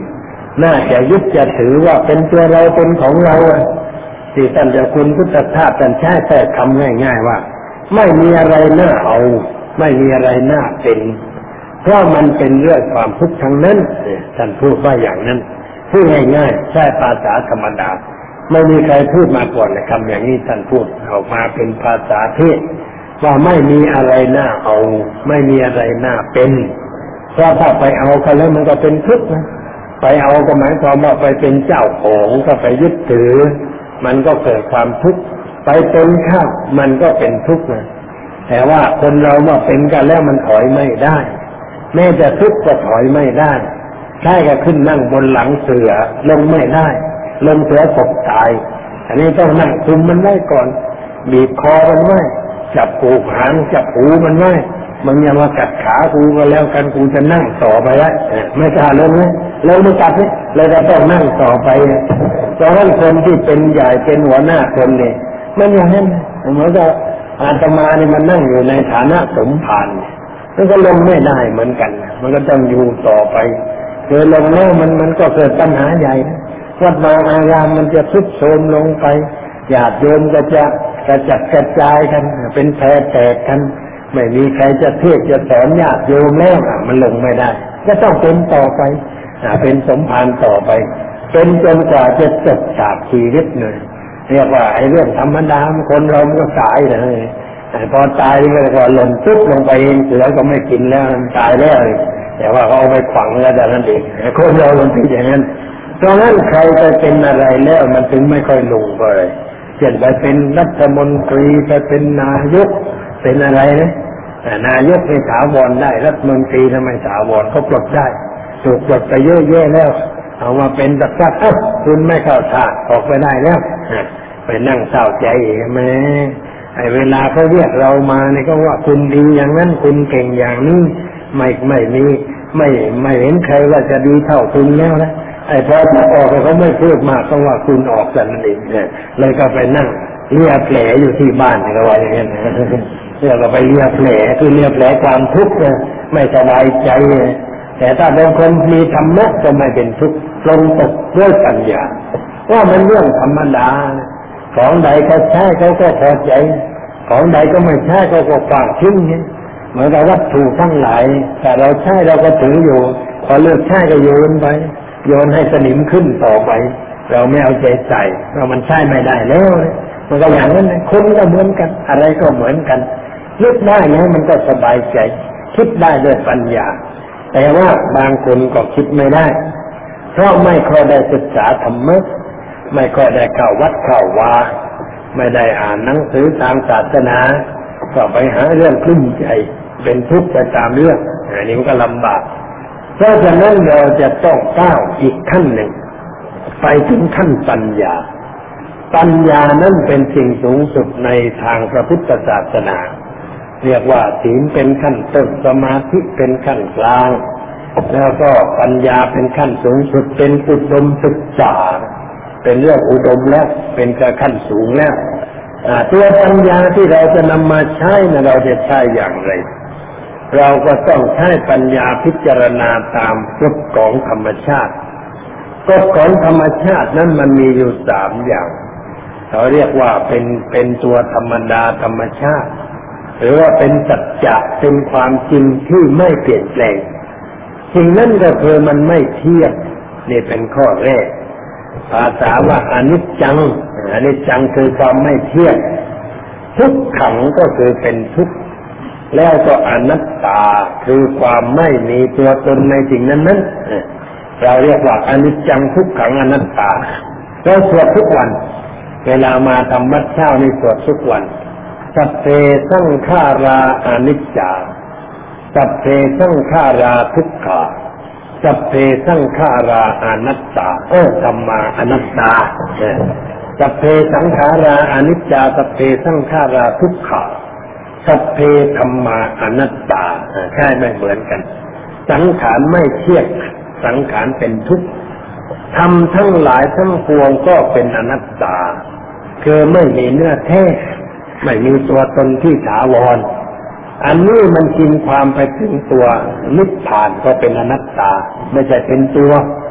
น่าจะยึดจะถือว่าเป็นตัวเราเป็นของเราที่ท่านเจ้าคุณพุทธทาสท่านใช้แต่คำง่ายๆว่าไม่มีอะไรน่าเอาไม่มีอะไรน่าเป็นเพราะมันเป็นเรื่องความทุกข์ทั้งนั้นท่านพูดว่าอย่างนั้นพูดง่ายๆใช้ภาษาธรรมดาไม่มีใครพูดมาก่อนเลยคำอย่างนี้ท่านพูดออกมาเป็นภาษาเทศว่าไม่มีอะไรน่าเอาไม่มีอะไรน่าเป็นเพราะถ้าไปเอากันแล้วมันก็เป็นทุกข์นะไปเอาก็หมายความว่าไปเป็นเจ้าของก็ไปยึดถือมันก็เกิดความทุกข์ไปเป็นข้ามันก็เป็นทุกข์นะแต่ว่าคนเราเมื่อเป็นกันแล้วมันถอยไม่ได้แม้จะทุกข์ก็ถอยไม่ได้ใช่ก็ขึ้นนั่งบนหลังเสือลงไม่ได้ลงเสือตกตายอันนี้ต้องนั่งคุมมันไว้ก่อนบีบคอมันไว้จับปูหางจับหูมันไว้มันอย่ามากัดขากูก็แล้วกันกูจะนั่งต่อไปแล้วไม่กล้าลงเลยเราไม่กัดเลยเราจะต้องนั่งต่อไปเพราะฉะนั้นคนที่เป็นใหญ่เป็นหัวหน้าคนนี่มันอย่างนั้นเหมือนกับอาตมานี่มันนั่งอยู่ในฐานะสมภารมันก็ลงไม่ได้เหมือนกันมันก็ต้องอยู่ต่อไปเกิดลงแล้วมันมันก็เกิดปัญหาใหญ่วัดวาอารามมันจะทรุดโทรมลงไปญาติโยมก็จะกระจัดกระจายกันเป็นแพร่แตกกันไม่มีใครจะเทศจะสอนญาติโยมแล้วมันลงไม่ได้ก็ต้องเป็นต่อไปเป็นสมภารต่อไปเป็นจนกว่าจะจบฉากชีวิตเลยเรียกว่าไอ้เรื่องธรรมดาคนเรามันก็ตายเลยพอตายก็หล่นตุ๊บลงไปเองเสือก็ไม่กินแล้วมันตายแล้วแต่ว่าเขาเอาไปฝังแล้วแต่นั้นเองคนเรามันเป็นอย่างนั้นเพราะนั้นใครไปเป็นอะไรแล้วมันถึงไม่ค่อยลงเลยเช่นไปเป็นรัฐมนตรีไปเป็นนายกเป็นอะไรนะนายกไม่ถาวรได้รัฐมนตรีทำไมถาวรเขาปลดได้ถูกปลดไปเยอะแยะแล้วเอามาเป็นสักพักเอ้าคุณไม่เข้าท่าออกไปได้แล้วไปนั่งเศร้าใจแม่ไอ้เวลาเขาเรียกเรามาเนี่ยก็ว่าคุณดีอย่างนั้นคุณเก่งอย่างนี้ไม่ไม่มีไม่ไม่เห็นใครว่าจะดีเท่าคุณแล้วนะไอ้พอจะออกเขาไม่พูดมากก็ว่าคุณออกแต่นั่นเองเนี่ยเลยก็ไปนั่งเลียแผลอยู่ที่บ้านก็ว่าอย่างนี้นะเรียกว่าไปเลียแผลคือเลียแผลความทุกข์ไม่สบายใจแต่ถ้าบางคนมีธรรมะก็ไม่เป็นทุกข์ลงตกด้วยปัญญาว่ามันเรื่องธรรมดาของใดก็ใช้เขาก็พอใจของใดก็ไม่ใช้เขาก็ฝากทิ้งเนี่ยเหมือนกับวัตถุทั้งหลายแต่เราใช้เราก็ถืออยู่พอเลิกใช้ก็โยนไปโยนให้สนิมขึ้นต่อไปเราไม่เอาใจใส่เรามันใช้ไม่ได้แล้วมันก็อย่างนั้นคนก็เหมือนกันอะไรก็เหมือนกันคิดได้แล้วมันก็สบายใจคิดได้ด้วยปัญญาแต่ว่าบางคนก็คิดไม่ได้เพราะไม่ค่อยได้ศึกษาธรรมะไม่ค่อยได้เข้าวัดเข้าวาไม่ได้อ่านหนังสือตามศาสนาก็ไปหาเรื่องกลุ้มใจเป็นทุกข์ไปตามเรื่องอันนี้มันก็ลำบากเพราะฉะนั้นเราจะต้องก้าวอีกขั้นหนึ่งไปถึงขั้นปัญญาปัญญานั้นเป็นสิ่งสูงสุดในทางพระพุทธศาสนาเรียกว่าศีลเป็นขั้นต้นสมาธิเป็นขั้นกลางแล้วก็ปัญญาเป็นขั้นสูงสุดเป็นอุดมศึกษาเป็นเรื่องอุดมแล้วเป็นขั้นสูงแล้วตัวปัญญาที่เราจะนำมาใช้นะเราจะใช้อย่างไรเราก็ต้องใช้ปัญญาพิจารณาตามกฎของธรรมชาติกฎของธรรมชาตินั้นมันมีอยู่สามอย่างเขาเรียกว่าเป็นเป็นตัวธรรมดาธรรมชาติหรือว่าเป็นสัจจะเป็นความจริงที่ไม่เปลี่ยนแปลงสิ่งนั้นก็คือมันไม่เที่ยงนี่เป็นข้อแรกภาษาว่าอนิจจังอนิจจังคือความไม่เที่ยงทุกขังก็คือเป็นทุกข์แล้วก็อนัตตาคือความไม่มีตัวตนในสิ่งนั้นนั้นเราเรียกว่าอนิจจังทุกขังอนัตตาเราสวดทุกวันเวลามาทำวัดเช้านี่สวดทุกวันสัพเพสังขาราอนิจจาสัพเพสังขาราทุกขาสัพเพสังขาราอนัตตาเออธรรมาอนัตตาสัพเพสังขาราอนิจจาสัพเพสังขาราทุกขาสัพเพธัมมาอนัตตาใช่ไม่เหมือนกันสังขารไม่เที่ยงสังขารเป็นทุกข์ธรรมทั้งหลายทั้งปวงก็เป็นอนัตตาคือไม่มีเนื้อแท้ไม่มีตัวตนที่ถาวรอันนี้มันกินความไปถึงตัวนิพพานก็เป็นอนัตตาไม่ใช่เป็นตัว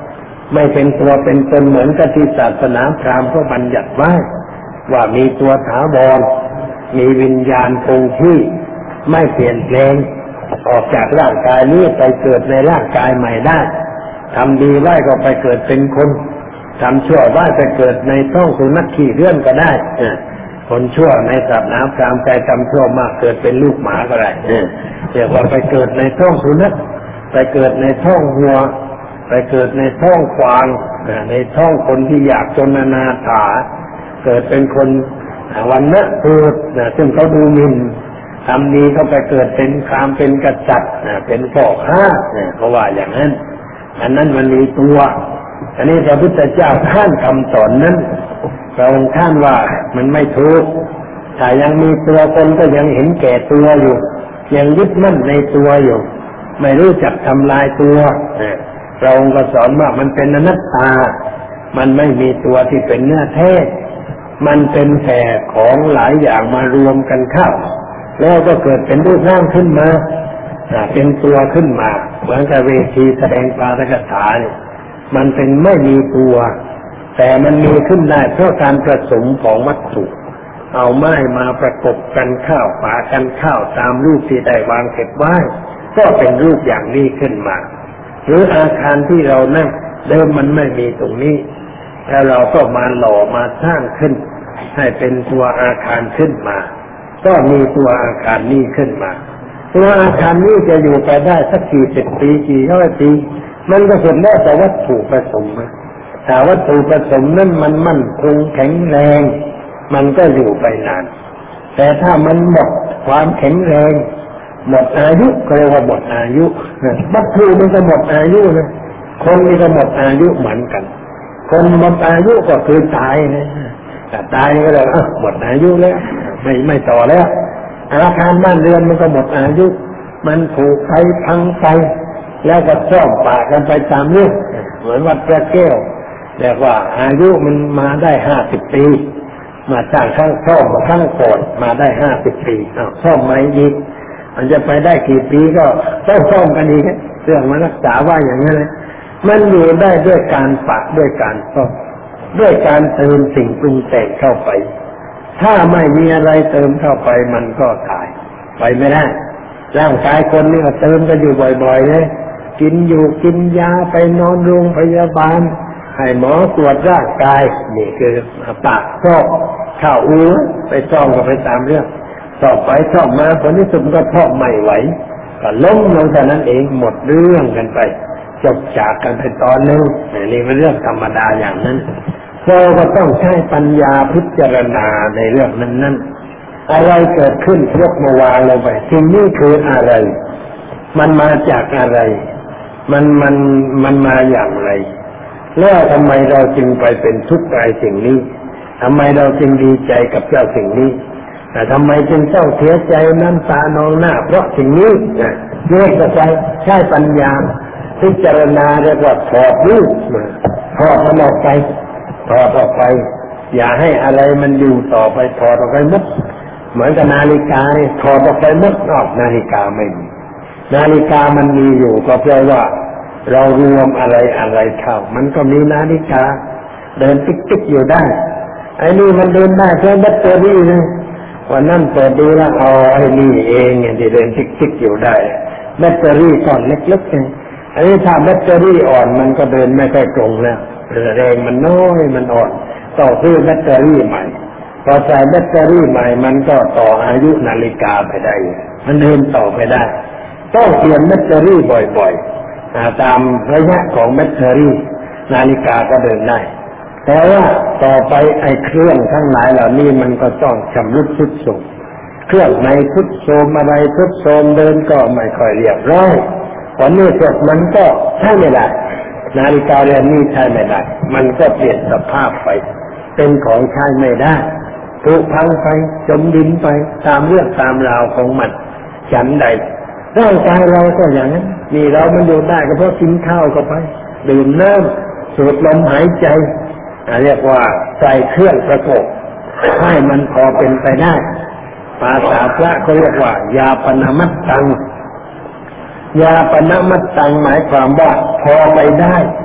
ไม่เป็นตัวเป็นตนเหมือนกับที่ศาสนาพราหมณ์ก็บัญญัติไว้ว่ามีตัวถาวรมีวิญญาณคงที่ไม่เปลี่ยนแปลงออกจากร่างกายนี้ไปเกิดในร่างกายใหม่ได้ทำดีไว้ก็ไปเกิดเป็นคนทำชั่วไว้ไปเกิดในท้องสุนัขขี่เลื่อนก็ได้คนชั่วในศาสนาพราหมณ์ใจทำชั่วมากเกิดเป็นลูกหมาก็ได้เรียกว่าไปเกิดในท้องสุนัขไปเกิดในท้องวัวไปเกิดในท้องควางในท้องคนที่อยากจนอนาถาเกิดเป็นคนวันนะเกิดซึ่งเขาดูหมิ่นทำดีก็ไปเกิดเป็นพราหมณ์เป็นกษัตริย์เป็นพ่อค้าเขาว่าอย่างนั้นอันนั้นมันมีตัวอันนี้พระพุทธเจ้าท่านคำสอนนั้นพระองค์ท่านว่ามันไม่ถูกถ้ายังมีตัวตนก็ยังเห็นแก่ตัวอยู่ยังยึดมั่นในตัวอยู่ไม่รู้จักทำลายตัวพระองค์ก็สอนว่ามันเป็นอนัตตามันไม่มีตัวที่เป็นเนื้อแท้มันเป็นแค่ของหลายอย่างมารวมกันเข้าแล้วก็เกิดเป็นรูปร่างขึ้นมาเป็นตัวขึ้นมาเหมือนกับเวทีแสดงปาฐกถาเนี่ยมันเป็นไม่มีตัวแต่มันมีขึ้นได้เพราะการผสมของวัตถุเอาไม้มาประกบกันเข้าปากันเข้าตามรูปที่ได้วางเก็บไว้ก็เป็นรูปอย่างนี้ขึ้นมาหรืออาคารที่เรานั่งเดิมมันไม่มีตรงนี้แล้วเราก็มาหล่อมาสร้างขึ้นให้เป็นตัวอาคารขึ้นมาก็มีตัวอาคารนี้ขึ้นมาตัวอาคารนี้จะอยู่ไปได้สักกี่สิบปีกี่ร้อยปีมันก็สุดแล้วแต่วัตถุผสมถ้าวัตถุผสมนั้นมันมั่นคงแข็งแรงมันก็อยู่ไปนานแต่ถ้ามันหมดความแข็งแรงหมดอายุก็เรียกว่าหมดอายุวัตถุมันก็หมดอายุนะคนนี่ก็หมดอายุเหมือนกันคนหมดอายุก็คือตายนะแต่ตายก็เลยหมดอายุแล้วไม่ไม่ต่อแล้วอาคารบ้านเรือนมันก็หมดอายุมันถูกไฟพังไปแล้วก็ซ่อมป่ากันไปตามเรื่องเหมือนวัดพระแก้วเรียกว่าอายุมันมาได้ห้าสิบปีมาสร้างข้างซ่อมมาข้างก่อนมาได้ห้าสิบปีอ้าวซ่อมไหมอีกมันจะไปได้กี่ปีก็ต้องซ่อมกันอีกเรื่องมันรักษาว่าอย่างนั้นเลยมันอยู่ได้ด้วยการปะด้วยการซ่อมด้วยการเติมสิ่งปรุงแต่งเข้าไปถ้าไม่มีอะไรเติมเข้าไปมันก็ตายไปไม่ได้ร่างกายคนนี่ก็เติมกันอยู่บ่อยๆเลยกินอยู่กินยาไปนอนโรงพยาบาลให้หมอตรวจร่างกายนี่คือปากซอกข้าวอู้ไปซ่อมก็ไปตามเรื่องซ่อมไปซ่อมมาผลที่สุดก็ซ่อมไม่ไหวก็ล้มลงแต่นั้นเองหมดเรื่องกันไปจบจากกันไปตอนนึงนี่เป็นเรื่องธรรมดาอย่างนั้นเราก็ต้องใช้ปัญญาพิจารณาในเรื่องนั้นนั้นอะไรเกิดขึ้นยกมาวางลงไปสิ่งนี้คืออะไรมันมาจากอะไรมันมันมันมาอย่างไรแล้วทำไมเราจึงไปเป็นทุกข์กับสิ่งนี้ทำไมเราจึงดีใจกับเจ้าสิ่งนี้แต่ทำไมจึงเศร้าเสียใจน้ำตานองหน้าเพราะสิ่งนี้นะเรียกว่าใช้ปัญญาพิจารณาเรียกว่าถอดรูปมาถอดมันออกไปถอดออกไปอย่าให้อะไรมันอยู่ต่อไปถอดออกไปหมดเหมือนกับนาฬิกาเนี่ยถอดออกไปหมดนอกนาฬิกาไม่มีนาฬิกามันมีอยู่ก็เพราะว่าเรารวมอะไรอะไรเข้ามันก็มีนาฬิกาเดินติ๊กๆอยู่ได้ไอ้นี่มันเดินได้แค่แบตเตอรี่นะวันนั้นเปิดดูแล้วเอาไอ้นี่เองเนี่ยที่เดินติ๊กๆอยู่ได้แบตเตอรี่ก้อนเล็กๆเองอันนี้ถ้าแบตเตอรี่อ่อนมันก็เดินไม่ค่อยตรงแล้วแรงมันน้อยมันอ่อนต่อซื้อแบตเตอรี่ใหม่พอใส่แบตเตอรี่ใหม่มันก็ต่ออายุนาฬิกาไปได้มันเดินต่อไปได้ต้องเปลี่ยนแบตเตอรี่บ่อยๆตามระยะของแบตเตอรี่นาฬิกาก็เดินได้แต่ว่าต่อไปไอ้เครื่องทั้งหลายเหล่านี้มันก็ต้องชำรุดทรุดโทรมเครื่องในทรุดโทรมอะไรทรุดโทรมเดินก็ไม่ค่อยเรียบร้อยตอนนี้เสร็จมันก็ใช้ไม่ได้นาฬิกาเรือนนี้ใช้ไม่ได้มันก็เปลี่ยนสภาพไปเป็นของใช้ไม่ได้ผุพังไปจมดินไปตามเรื่องตามราวของมันฉันใดร่างกายเราก็อย่างนั้นนี่เรามันอยู่ได้ก็เพราะกินข้าวเข้าไปดื่มน้ำสูดลมหายใจเรียกว่าใส่เครื่องประกอบให้มันพอเป็นไปได้ภาษาพระเขาเรียกว่ายาปนมัตตังยาปนมัตตังหมายความว่าพอไปได้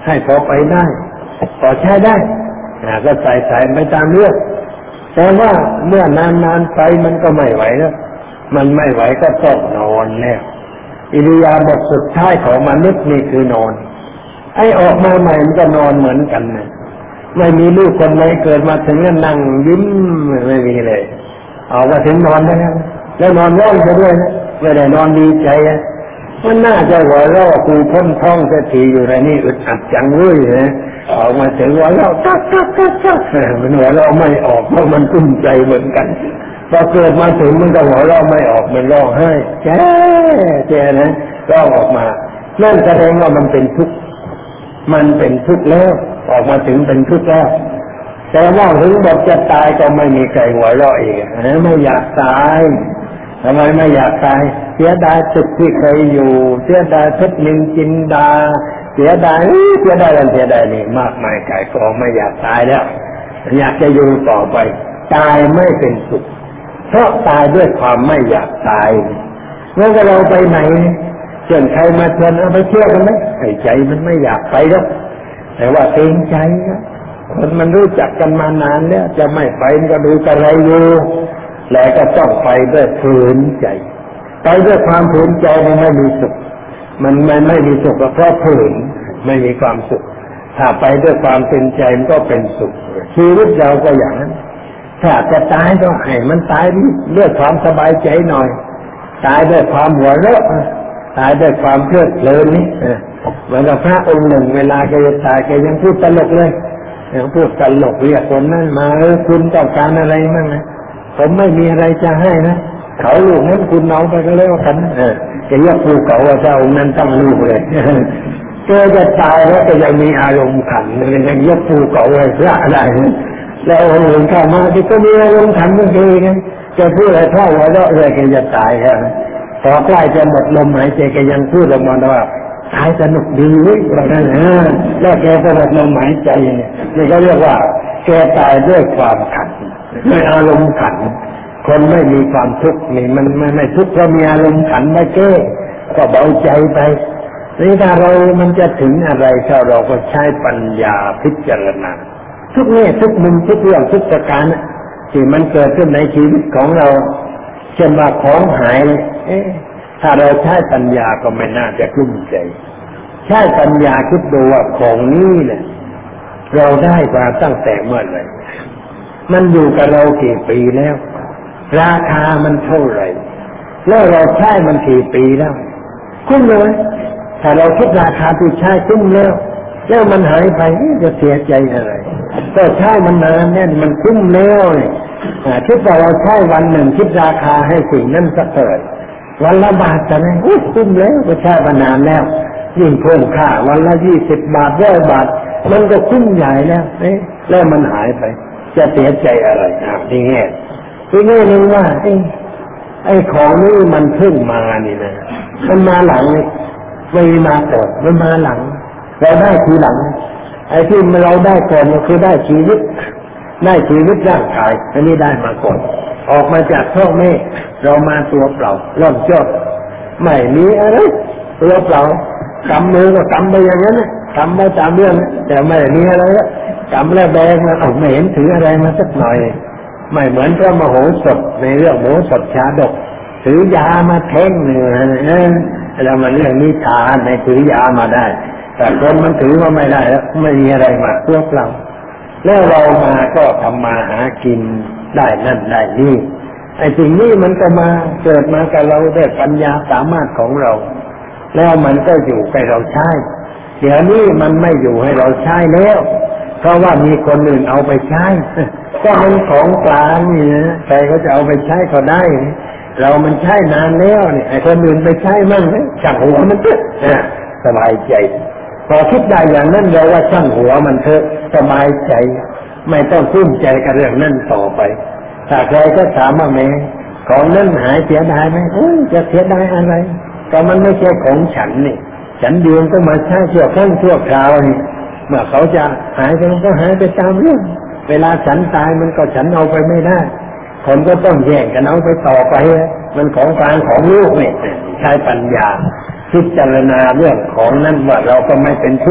ให้พอไปได้พอใช้ได้ก็ใส่ใส่ไปตามเรื่องแต่ว่าเมื่อนานๆไปมันก็ไม่ไหวแล้วมันไม่ไหวก็ต้องนอนแล้วอิริยาบถสุดท้ายของมนุษย์นี่คือนอนไอ้ออกมาใหม่มันก็นอนเหมือนกันนะไม่มีลูกคนไหนเกิดมาถึงนั่งยิ้มไม่มีเลยเอามาถึงนอนแล้วแล้วนอนร้องไปด้วยนะไม่ได้นอนดีใจมันน่าจะหัวเราะกูพ้นท้องจะทีอยู่ในนี่อึดอัดจังเลยนะออกมาถึงหัวเราะกักกักกักกักมันหัวเราะไม่ออกเพราะมันกุ้มใจเหมือนกันพอเกิดมาถึงมันก็หัวเราะไม่ออกมันร้องไห้แจ๊แจ๊นะร้องออกมานั่นแสดงว่ามันเป็นทุกข์มันเป็นทุกข์แล้วออกมาถึงเป็นทุกข์แล้วแต่ว่าถึงบอกจะตายก็ไม่มีใครหัวเราะอีกไม่อยากตายทำไมไม่อยากตายเสียดายสุขที่เคยอยู่เสียดายเพชรนินจินดาเสียดายเสียดายอะไรเสียดายนี่มากมายกายกองไม่อยากตายแล้วอยากจะอยู่ต่อไปตายไม่เป็นสุขเพราะตายด้วยความไม่อยากตายเมื่อเราไปไหนเช่นใครมาชวนเอาไปเที่ยวกันไหมไอ้ใจมันไม่อยากไปแล้วแต่ว่าเกรงใจนะคนมันรู้จักกันมานานแล้วจะไม่ไปมันก็ดูกระไรอยู่แล้วก็ต้องไปด้วยฝืนใจไปด้วยความฝืนใจมันไม่มีสุขมันไม่ไม่มีสุขเพราะฝืนไม่มีความสุขถ้าไปด้วยความเป็นใจมันก็เป็นสุขชีวิตเราก็อย่างนั้นถ้าจะตายก็ให้มันตายด้วยความสบายใจหน่อยตายด้วยความหัวเราะตายด้วยความเพลิดเพลินนี่เหมือนกับพระองค์หนึ่งเวลาแกจะตายแกยังพูดตลกเลยยังพูดตลกเรียกคนนั้นมาเออคุณต้องการอะไรมั่งนะผมไม่มีอะไรจะให้นะเขาลูกนั้นคุณเอาไปก็เลยว่ากันเออแกยกภูเขาว่าเจ้าองค์นั้นตั้งลูกเลยแกจะตายแล้วก็ยังมีอารมณ์ขันยังยกภูเขาไว้พระอะไรแล้วองค์อื่นเข้ามาที่ก็มีอารมณ์ขันเมื่อกี้ไงจะพูดอะไรพ่อหัวเราะเลยแกจะตายครับพอใกล้จะหมดลมหายใจแกยังพูดออกมาว่าตายสนุกดีเว้ยอะไรนั่นเออแล้วแกก็หมดลมหายใจเนี่ยนี่ก็เรียกว่าแกตายด้วยความขันด้วยอารมณ์ขันคนไม่มีความทุกข์นี่มันไม่ไม่ทุกข์เพราะมีอารมณ์ขันมาแก้ก็เบาใจไปนี่ถ้าเรามันจะถึงอะไรถ้าเราก็ใช้ปัญญาพิจารณาทุกแง่ทุกมุมทุกเรื่องทุกประการที่มันเกิดขึ้นในชีวิตของเราเช่นว่าของหายเอ๊ะถ้าเราใช้ปัญญาก็ไม่น่าจะกลุ้มใจใช้ปัญญาคิดดูว่าของนี้เนี่ยเราได้มาตั้งแต่เมื่อไหร่มันอยู่กับเรากี่ปีแล้วราคามันเท่าไหร่แล้วเราใช้มันกี่ปีแล้วคุ้มเลยถ้าเราคิดราคาที่ใช้คุ้มแล้วแล้วมันหายไปจะเสียใจอะไรก็ใช้มันนานเนี่ยมันคุ้มแล้วเนี่ยคิดว่าเราใช้วันหนึ่งคิดราคาให้สิ่งนั้นสักเท่าไหร่วันละบาทจะไหมคุ้มแล้วก็ใช้มานานแล้วยิ่งเพิ่มค่าวันละยี่สิบบาทร้อยบาทมันก็คุ้มใหญ่แล้วเอ๊ะแล้วมันหายไปจะเสียใจอะไรอ่ะนี่แง่ที่แง่นึงว่าไอ้ไอ้ของนี้มันเพิ่งมานี่นะมันมาหลังนี่ไม่มาก่อนมันมาหลังเราได้ทีหลังไอ้ที่เราได้ก่อนก็คือได้ชีวิตได้ชีวิตร่างกายอันนี้ได้มาก่อนออกมาจากท้องแม่เรามาตัวเปล่าล่อนจอดไม่มีอะไรตัวเปล่ากำมือก็กำไปอย่างนั้นกำไปตามเรื่องแต่ไม่มีอะไรแล้วกำแล้วแบงมันออกไม่เห็นถืออะไรมาสักหน่อยไม่เหมือนพระมโหสถในเรื่องโหสถชาดกถือยามาแทงเนื้อแล้วมันเรื่องนิทานในถือยามาได้แต่คนมันถือว่าไม่ได้แล้วไม่มีอะไรมาตัวเปล่าแล้วเรามาก็ทำมาหากินได้นั่นได้นี่ไอ้สิ่งนี้มันก็มาเกิดมากับเราด้วยปัญญาสามารถของเราแล้วมันก็อยู่ให้เราใช้เดี๋ยวนี้มันไม่อยู่ให้เราใช้แล้วเพราะว่ามีคนอื่นเอาไปใช้ก็มันของกลางนี่นะใครเขาจะเอาไปใช้ก็ได้เรามันใช้นานแล้วเนี่ยไอ้คนอื่นไปใช้มั่งช่างหัวมันเถอะสบายใจพอคิดได้อย่างนั้นเราว่าช่างหัวมันเถอะสบายใจไม่ต้องกุ้มใจกับเรื่องนั้นต่อไปถ้าใครก็ถามว่าแม่ของนั้นหายเสียดายไหมเอ้ยจะเสียดายอะไรก็มันไม่ใช่ของฉันนี่ฉันเดียวก็มาใช้ชั่วครั้งชั่วคราวนี่เมื่อเขาจะหายไปมันก็หายไปตามเรื่องเวลาฉันตายมันก็ฉันเอาไปไม่ได้คนก็ต้องแย่งกันเอาไปต่อไปมันของกลางของลูกนี่ใช้ปัญญาพิจารณาเรื่องของนั้นว่าเราก็ไม่เป็นทุกข์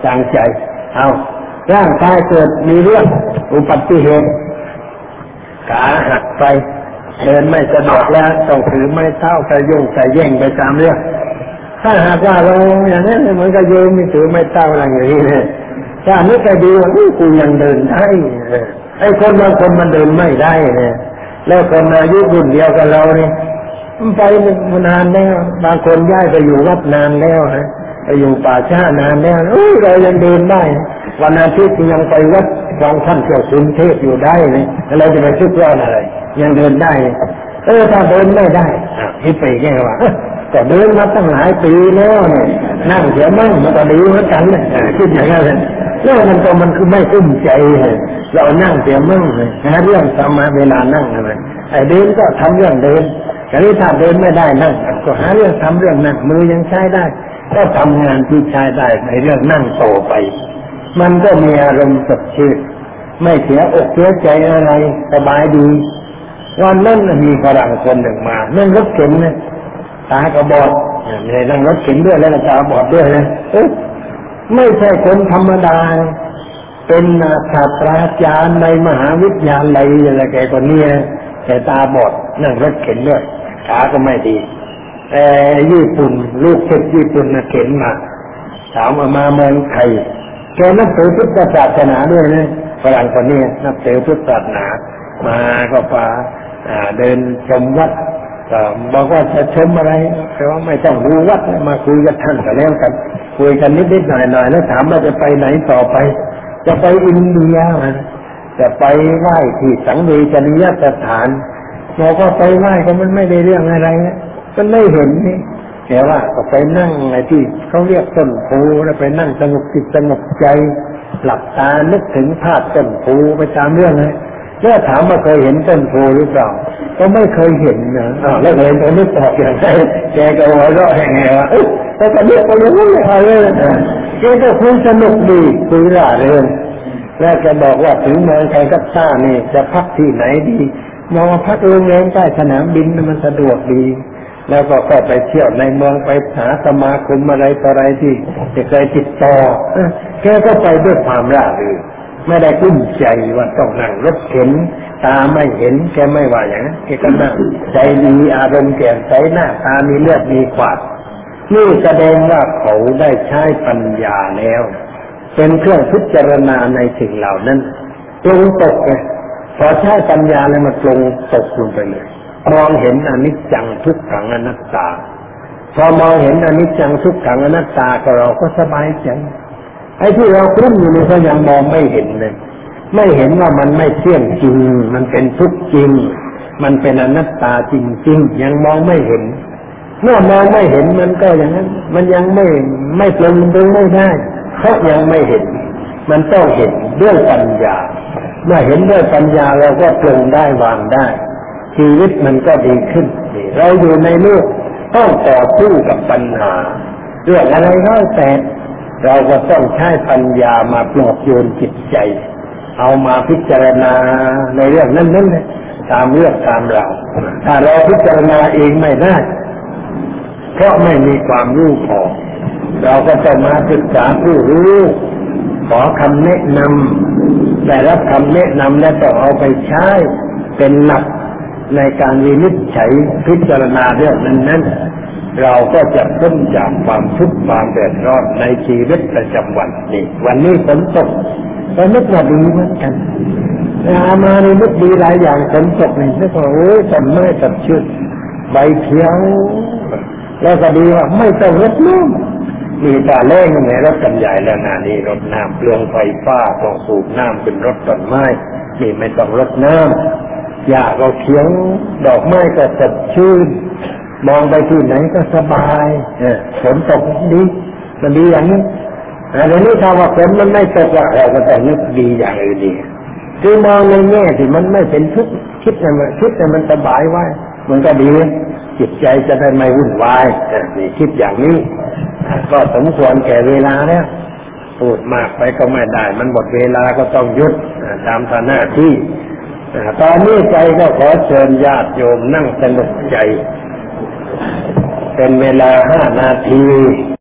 จางใจเอาร่างกายเกิดมีเรื่องอุบัติเหตุขาหักไปเดินไม่สะดวกแล้วต้องถือไม้เท้ากระยุ่งกระแย่งไปตามเรื่องถ้าหากว่าเราอย่างนั้นเหมือนกับโยมมีถือไม้เท้าอะไรอย่างนี้เนี่ยถ้านึกไปดีว่ากูยังเดินได้ไอ้คนบางคนมันเดินไม่ได้เนี่ยแล้วคนอายุรุ่นเดียวกับเราเนี่ยมันไปนานแล้วบางคนย้ายไปอยู่วัดนานแล้วฮะไปอยู่ป่าช้านานแล้วโอ้ยเรายังเดินได้วันอาทิตย์ยังไปวัดฟังท่านเจ้าสุนเทพอยู่ได้เลยเราจะไปชุกร้อนอะไรยังเดินได้เออถ้าเดินไม่ได้ที่ไปแค่ว่าแต่เดินมาตั้งหลายปีแล้วเนี่ยนั่งเดี๋ยวมั่งมันก็ดีเหมือนกันเลยคิดอย่างนั้นเลยแล้วมันก็มันคือไม่อุ้มใจเลยเรานั่งเดี๋ยวมั่งเลยหาเรื่องทำมาเวลานั่งอะไรไอ้เดินก็ทำเรื่องเดินแต่นี่ถ้าเดินไม่ได้นั่งก็หาเรื่องทำเรื่องนั่งมือยังใช้ได้ก็ทำงานที่ใช้ได้ในเรื่องนั่งโตไปมันก็มีอารมณ์สดชื่นไม่เสียอกเสียใจอะไรสบายดีวันนั้นมีฝรั่งคนหนึ่งมานั่งรถเข็นนะตากระบอดไม่ได้นั่งรถเข็นด้วยแล้วตาบอดด้วยนะไม่ใช่คนธรรมดาเป็นศาสตราจารย์ในมหาวิทยาลัยอะไรแกคนนี้แต่ตาบอดนั่งรถเข็นด้วยขาก็ไม่ดีแต่ญี่ปุ่นลูกศิษย์ญี่ปุ่นนะเข็นมาถามว่ามาเมืองไทยแกนับถือพุทธศาสนาด้วยนะฝรั่งคนนี้นับถือพุทธศาสนามาก็พาเดินชมวัดบอกว่าจะชมอะไรแต่ว่าไม่ต้องดูวัดมาคุยกับท่านกันแล้วกันคุยกันนิดๆหน่อยๆแล้วถามว่าจะไปไหนต่อไปจะไปอินเดียจะไปไหว้ที่สังเวชนียสถานบอกว่าไปไหว้ก็มันไม่ได้เรื่องอะไรมันไม่เห็นนี่แต่ว่าก็ไปนั่งในที่เขาเรียกต้นโพแล้วไปนั่งสงบจิตสงบใจหลับตานึกถึงภาพต้นโพไปตามเรื่องเลยแล้วถามว่าเคยเห็นต้นโพหรือเปล่าก็ไม่เคยเห็นนะอ้าวแล้วเห็นตอนนี้ตอบอย่างไรแกก็หัวเราะแห่ๆว่าเอ๊ะแต่ตอนนี้ก็ยังไม่เอาเลยนะแกก็คุยสนุกดีคุยร่าเริงแล้วแกบอกว่าถึงเมืองไทยกัตตานี่จะพักที่ไหนดีมองพักโรงแรมใต้สนามบินมันสะดวกดีแล้วก็ก็ไปเที่ยวในเมืองไปหาสมาคมอะไรต่ออะไรที่จะเคยติดต่อแกก็ไปด้วยความร่าเริงไม่ได้กุ้มใจว่าต้องนั่งรถเข็นตาไม่เห็นแกไม่ว่าอย่างนั้นแกก็นั่งใจดีอารมณ์แจ่มใสหน้าตามีเลือดมีขวาดนี่แสดงว่าเขาได้ใช้ปัญญาแล้วเป็นเครื่องพิจารณาในสิ่งเหล่านั้นตรงตกไงพอใช้ปัญญาแล้วมันตรงตกลงไปเลยมองเห็นอนิจจังทุกขังอนัตตาพอมองเห็นอนิจจังทุกขังอนัตตาก็เราก็สบายใจไอ้ที่เราคลุ้มอยู่นี่ก็ยังมองไม่เห็นเลยไม่เห็นว่ามันไม่เที่ยงจริงมันเป็นทุกข์จริงมันเป็นอนัตตาจริงๆยังมองไม่เห็นเมื่อมองไม่เห็นมันก็อย่างนั้นมันยังไม่ไม่ปลงตรงไม่ได้เพราะยังไม่เห็นมันต้องเห็นด้วยปัญญาเมื่อเห็นด้วยปัญญาเราก็ปลงได้วางได้ชีวิตมันก็ดีขึ้นเราอยู่ในโลกต้องต่อสู้กับปัญหาเรื่องอะไรก็แต่เราก็ต้องใช้ปัญญามาปลอบโยนจิตใจเอามาพิจารณาในเรื่องนั้นๆเลยตามเรื่องตามราวถ้าเราพิจารณาเองไม่ได้เพราะไม่มีความรู้พอเราก็จะมาศึกษาผู้รู้ขอคำแนะนำได้รับคำแนะนำและต้องเอาไปใช้เป็นหลักในการวินิจฉัยพิจารณาเรื่องนั้นๆเราก็จะพ้นจากความทุกข์ความเดือดร้อนในชีวิตประจำวันนี่วันนี้ฝนตกก็นึกว่าดีเหมือนกันอามาในนึกดีหลายอย่างฝนตกนี่นึกว่าโอ้ยต้นไม้สดชื่นใบเขียวแล้วก็ดีว่าไม่ต้องรดน้ำมีตาเล่งในรถกันใหญ่แล้วนานี่รดน้ำเปลืองไฟฟ้าต้องสูบน้ำเป็นรถต้นไม้นี่ไม่ต้องรดน้ำหญ้าก็เขียวดอกไม้ก็สดชื่นมองไปที่ไหนก็สบายฝนตกดีมันดีอย่างนี้แต่นี้ถ้าว่าฝนมันไม่ตกเราก็ต้องนึกดีอย่างอื่นดีคือมองในแง่ที่มันไม่เป็นทุกข์คิดให้มันคิดให้มันสบายไว้มันก็ดีจิตใจจะได้ไม่วุ่นวายนี่คิดอย่างนี้ก็สมควรแก่เวลาแล้วพูดมากไปก็ไม่ได้มันหมดเวลาก็ต้องหยุดตามหน้าที่ตอนนี้ใจก็ขอเชิญญาติโยมนั่งสงบใจเป็นเวลาห้านาที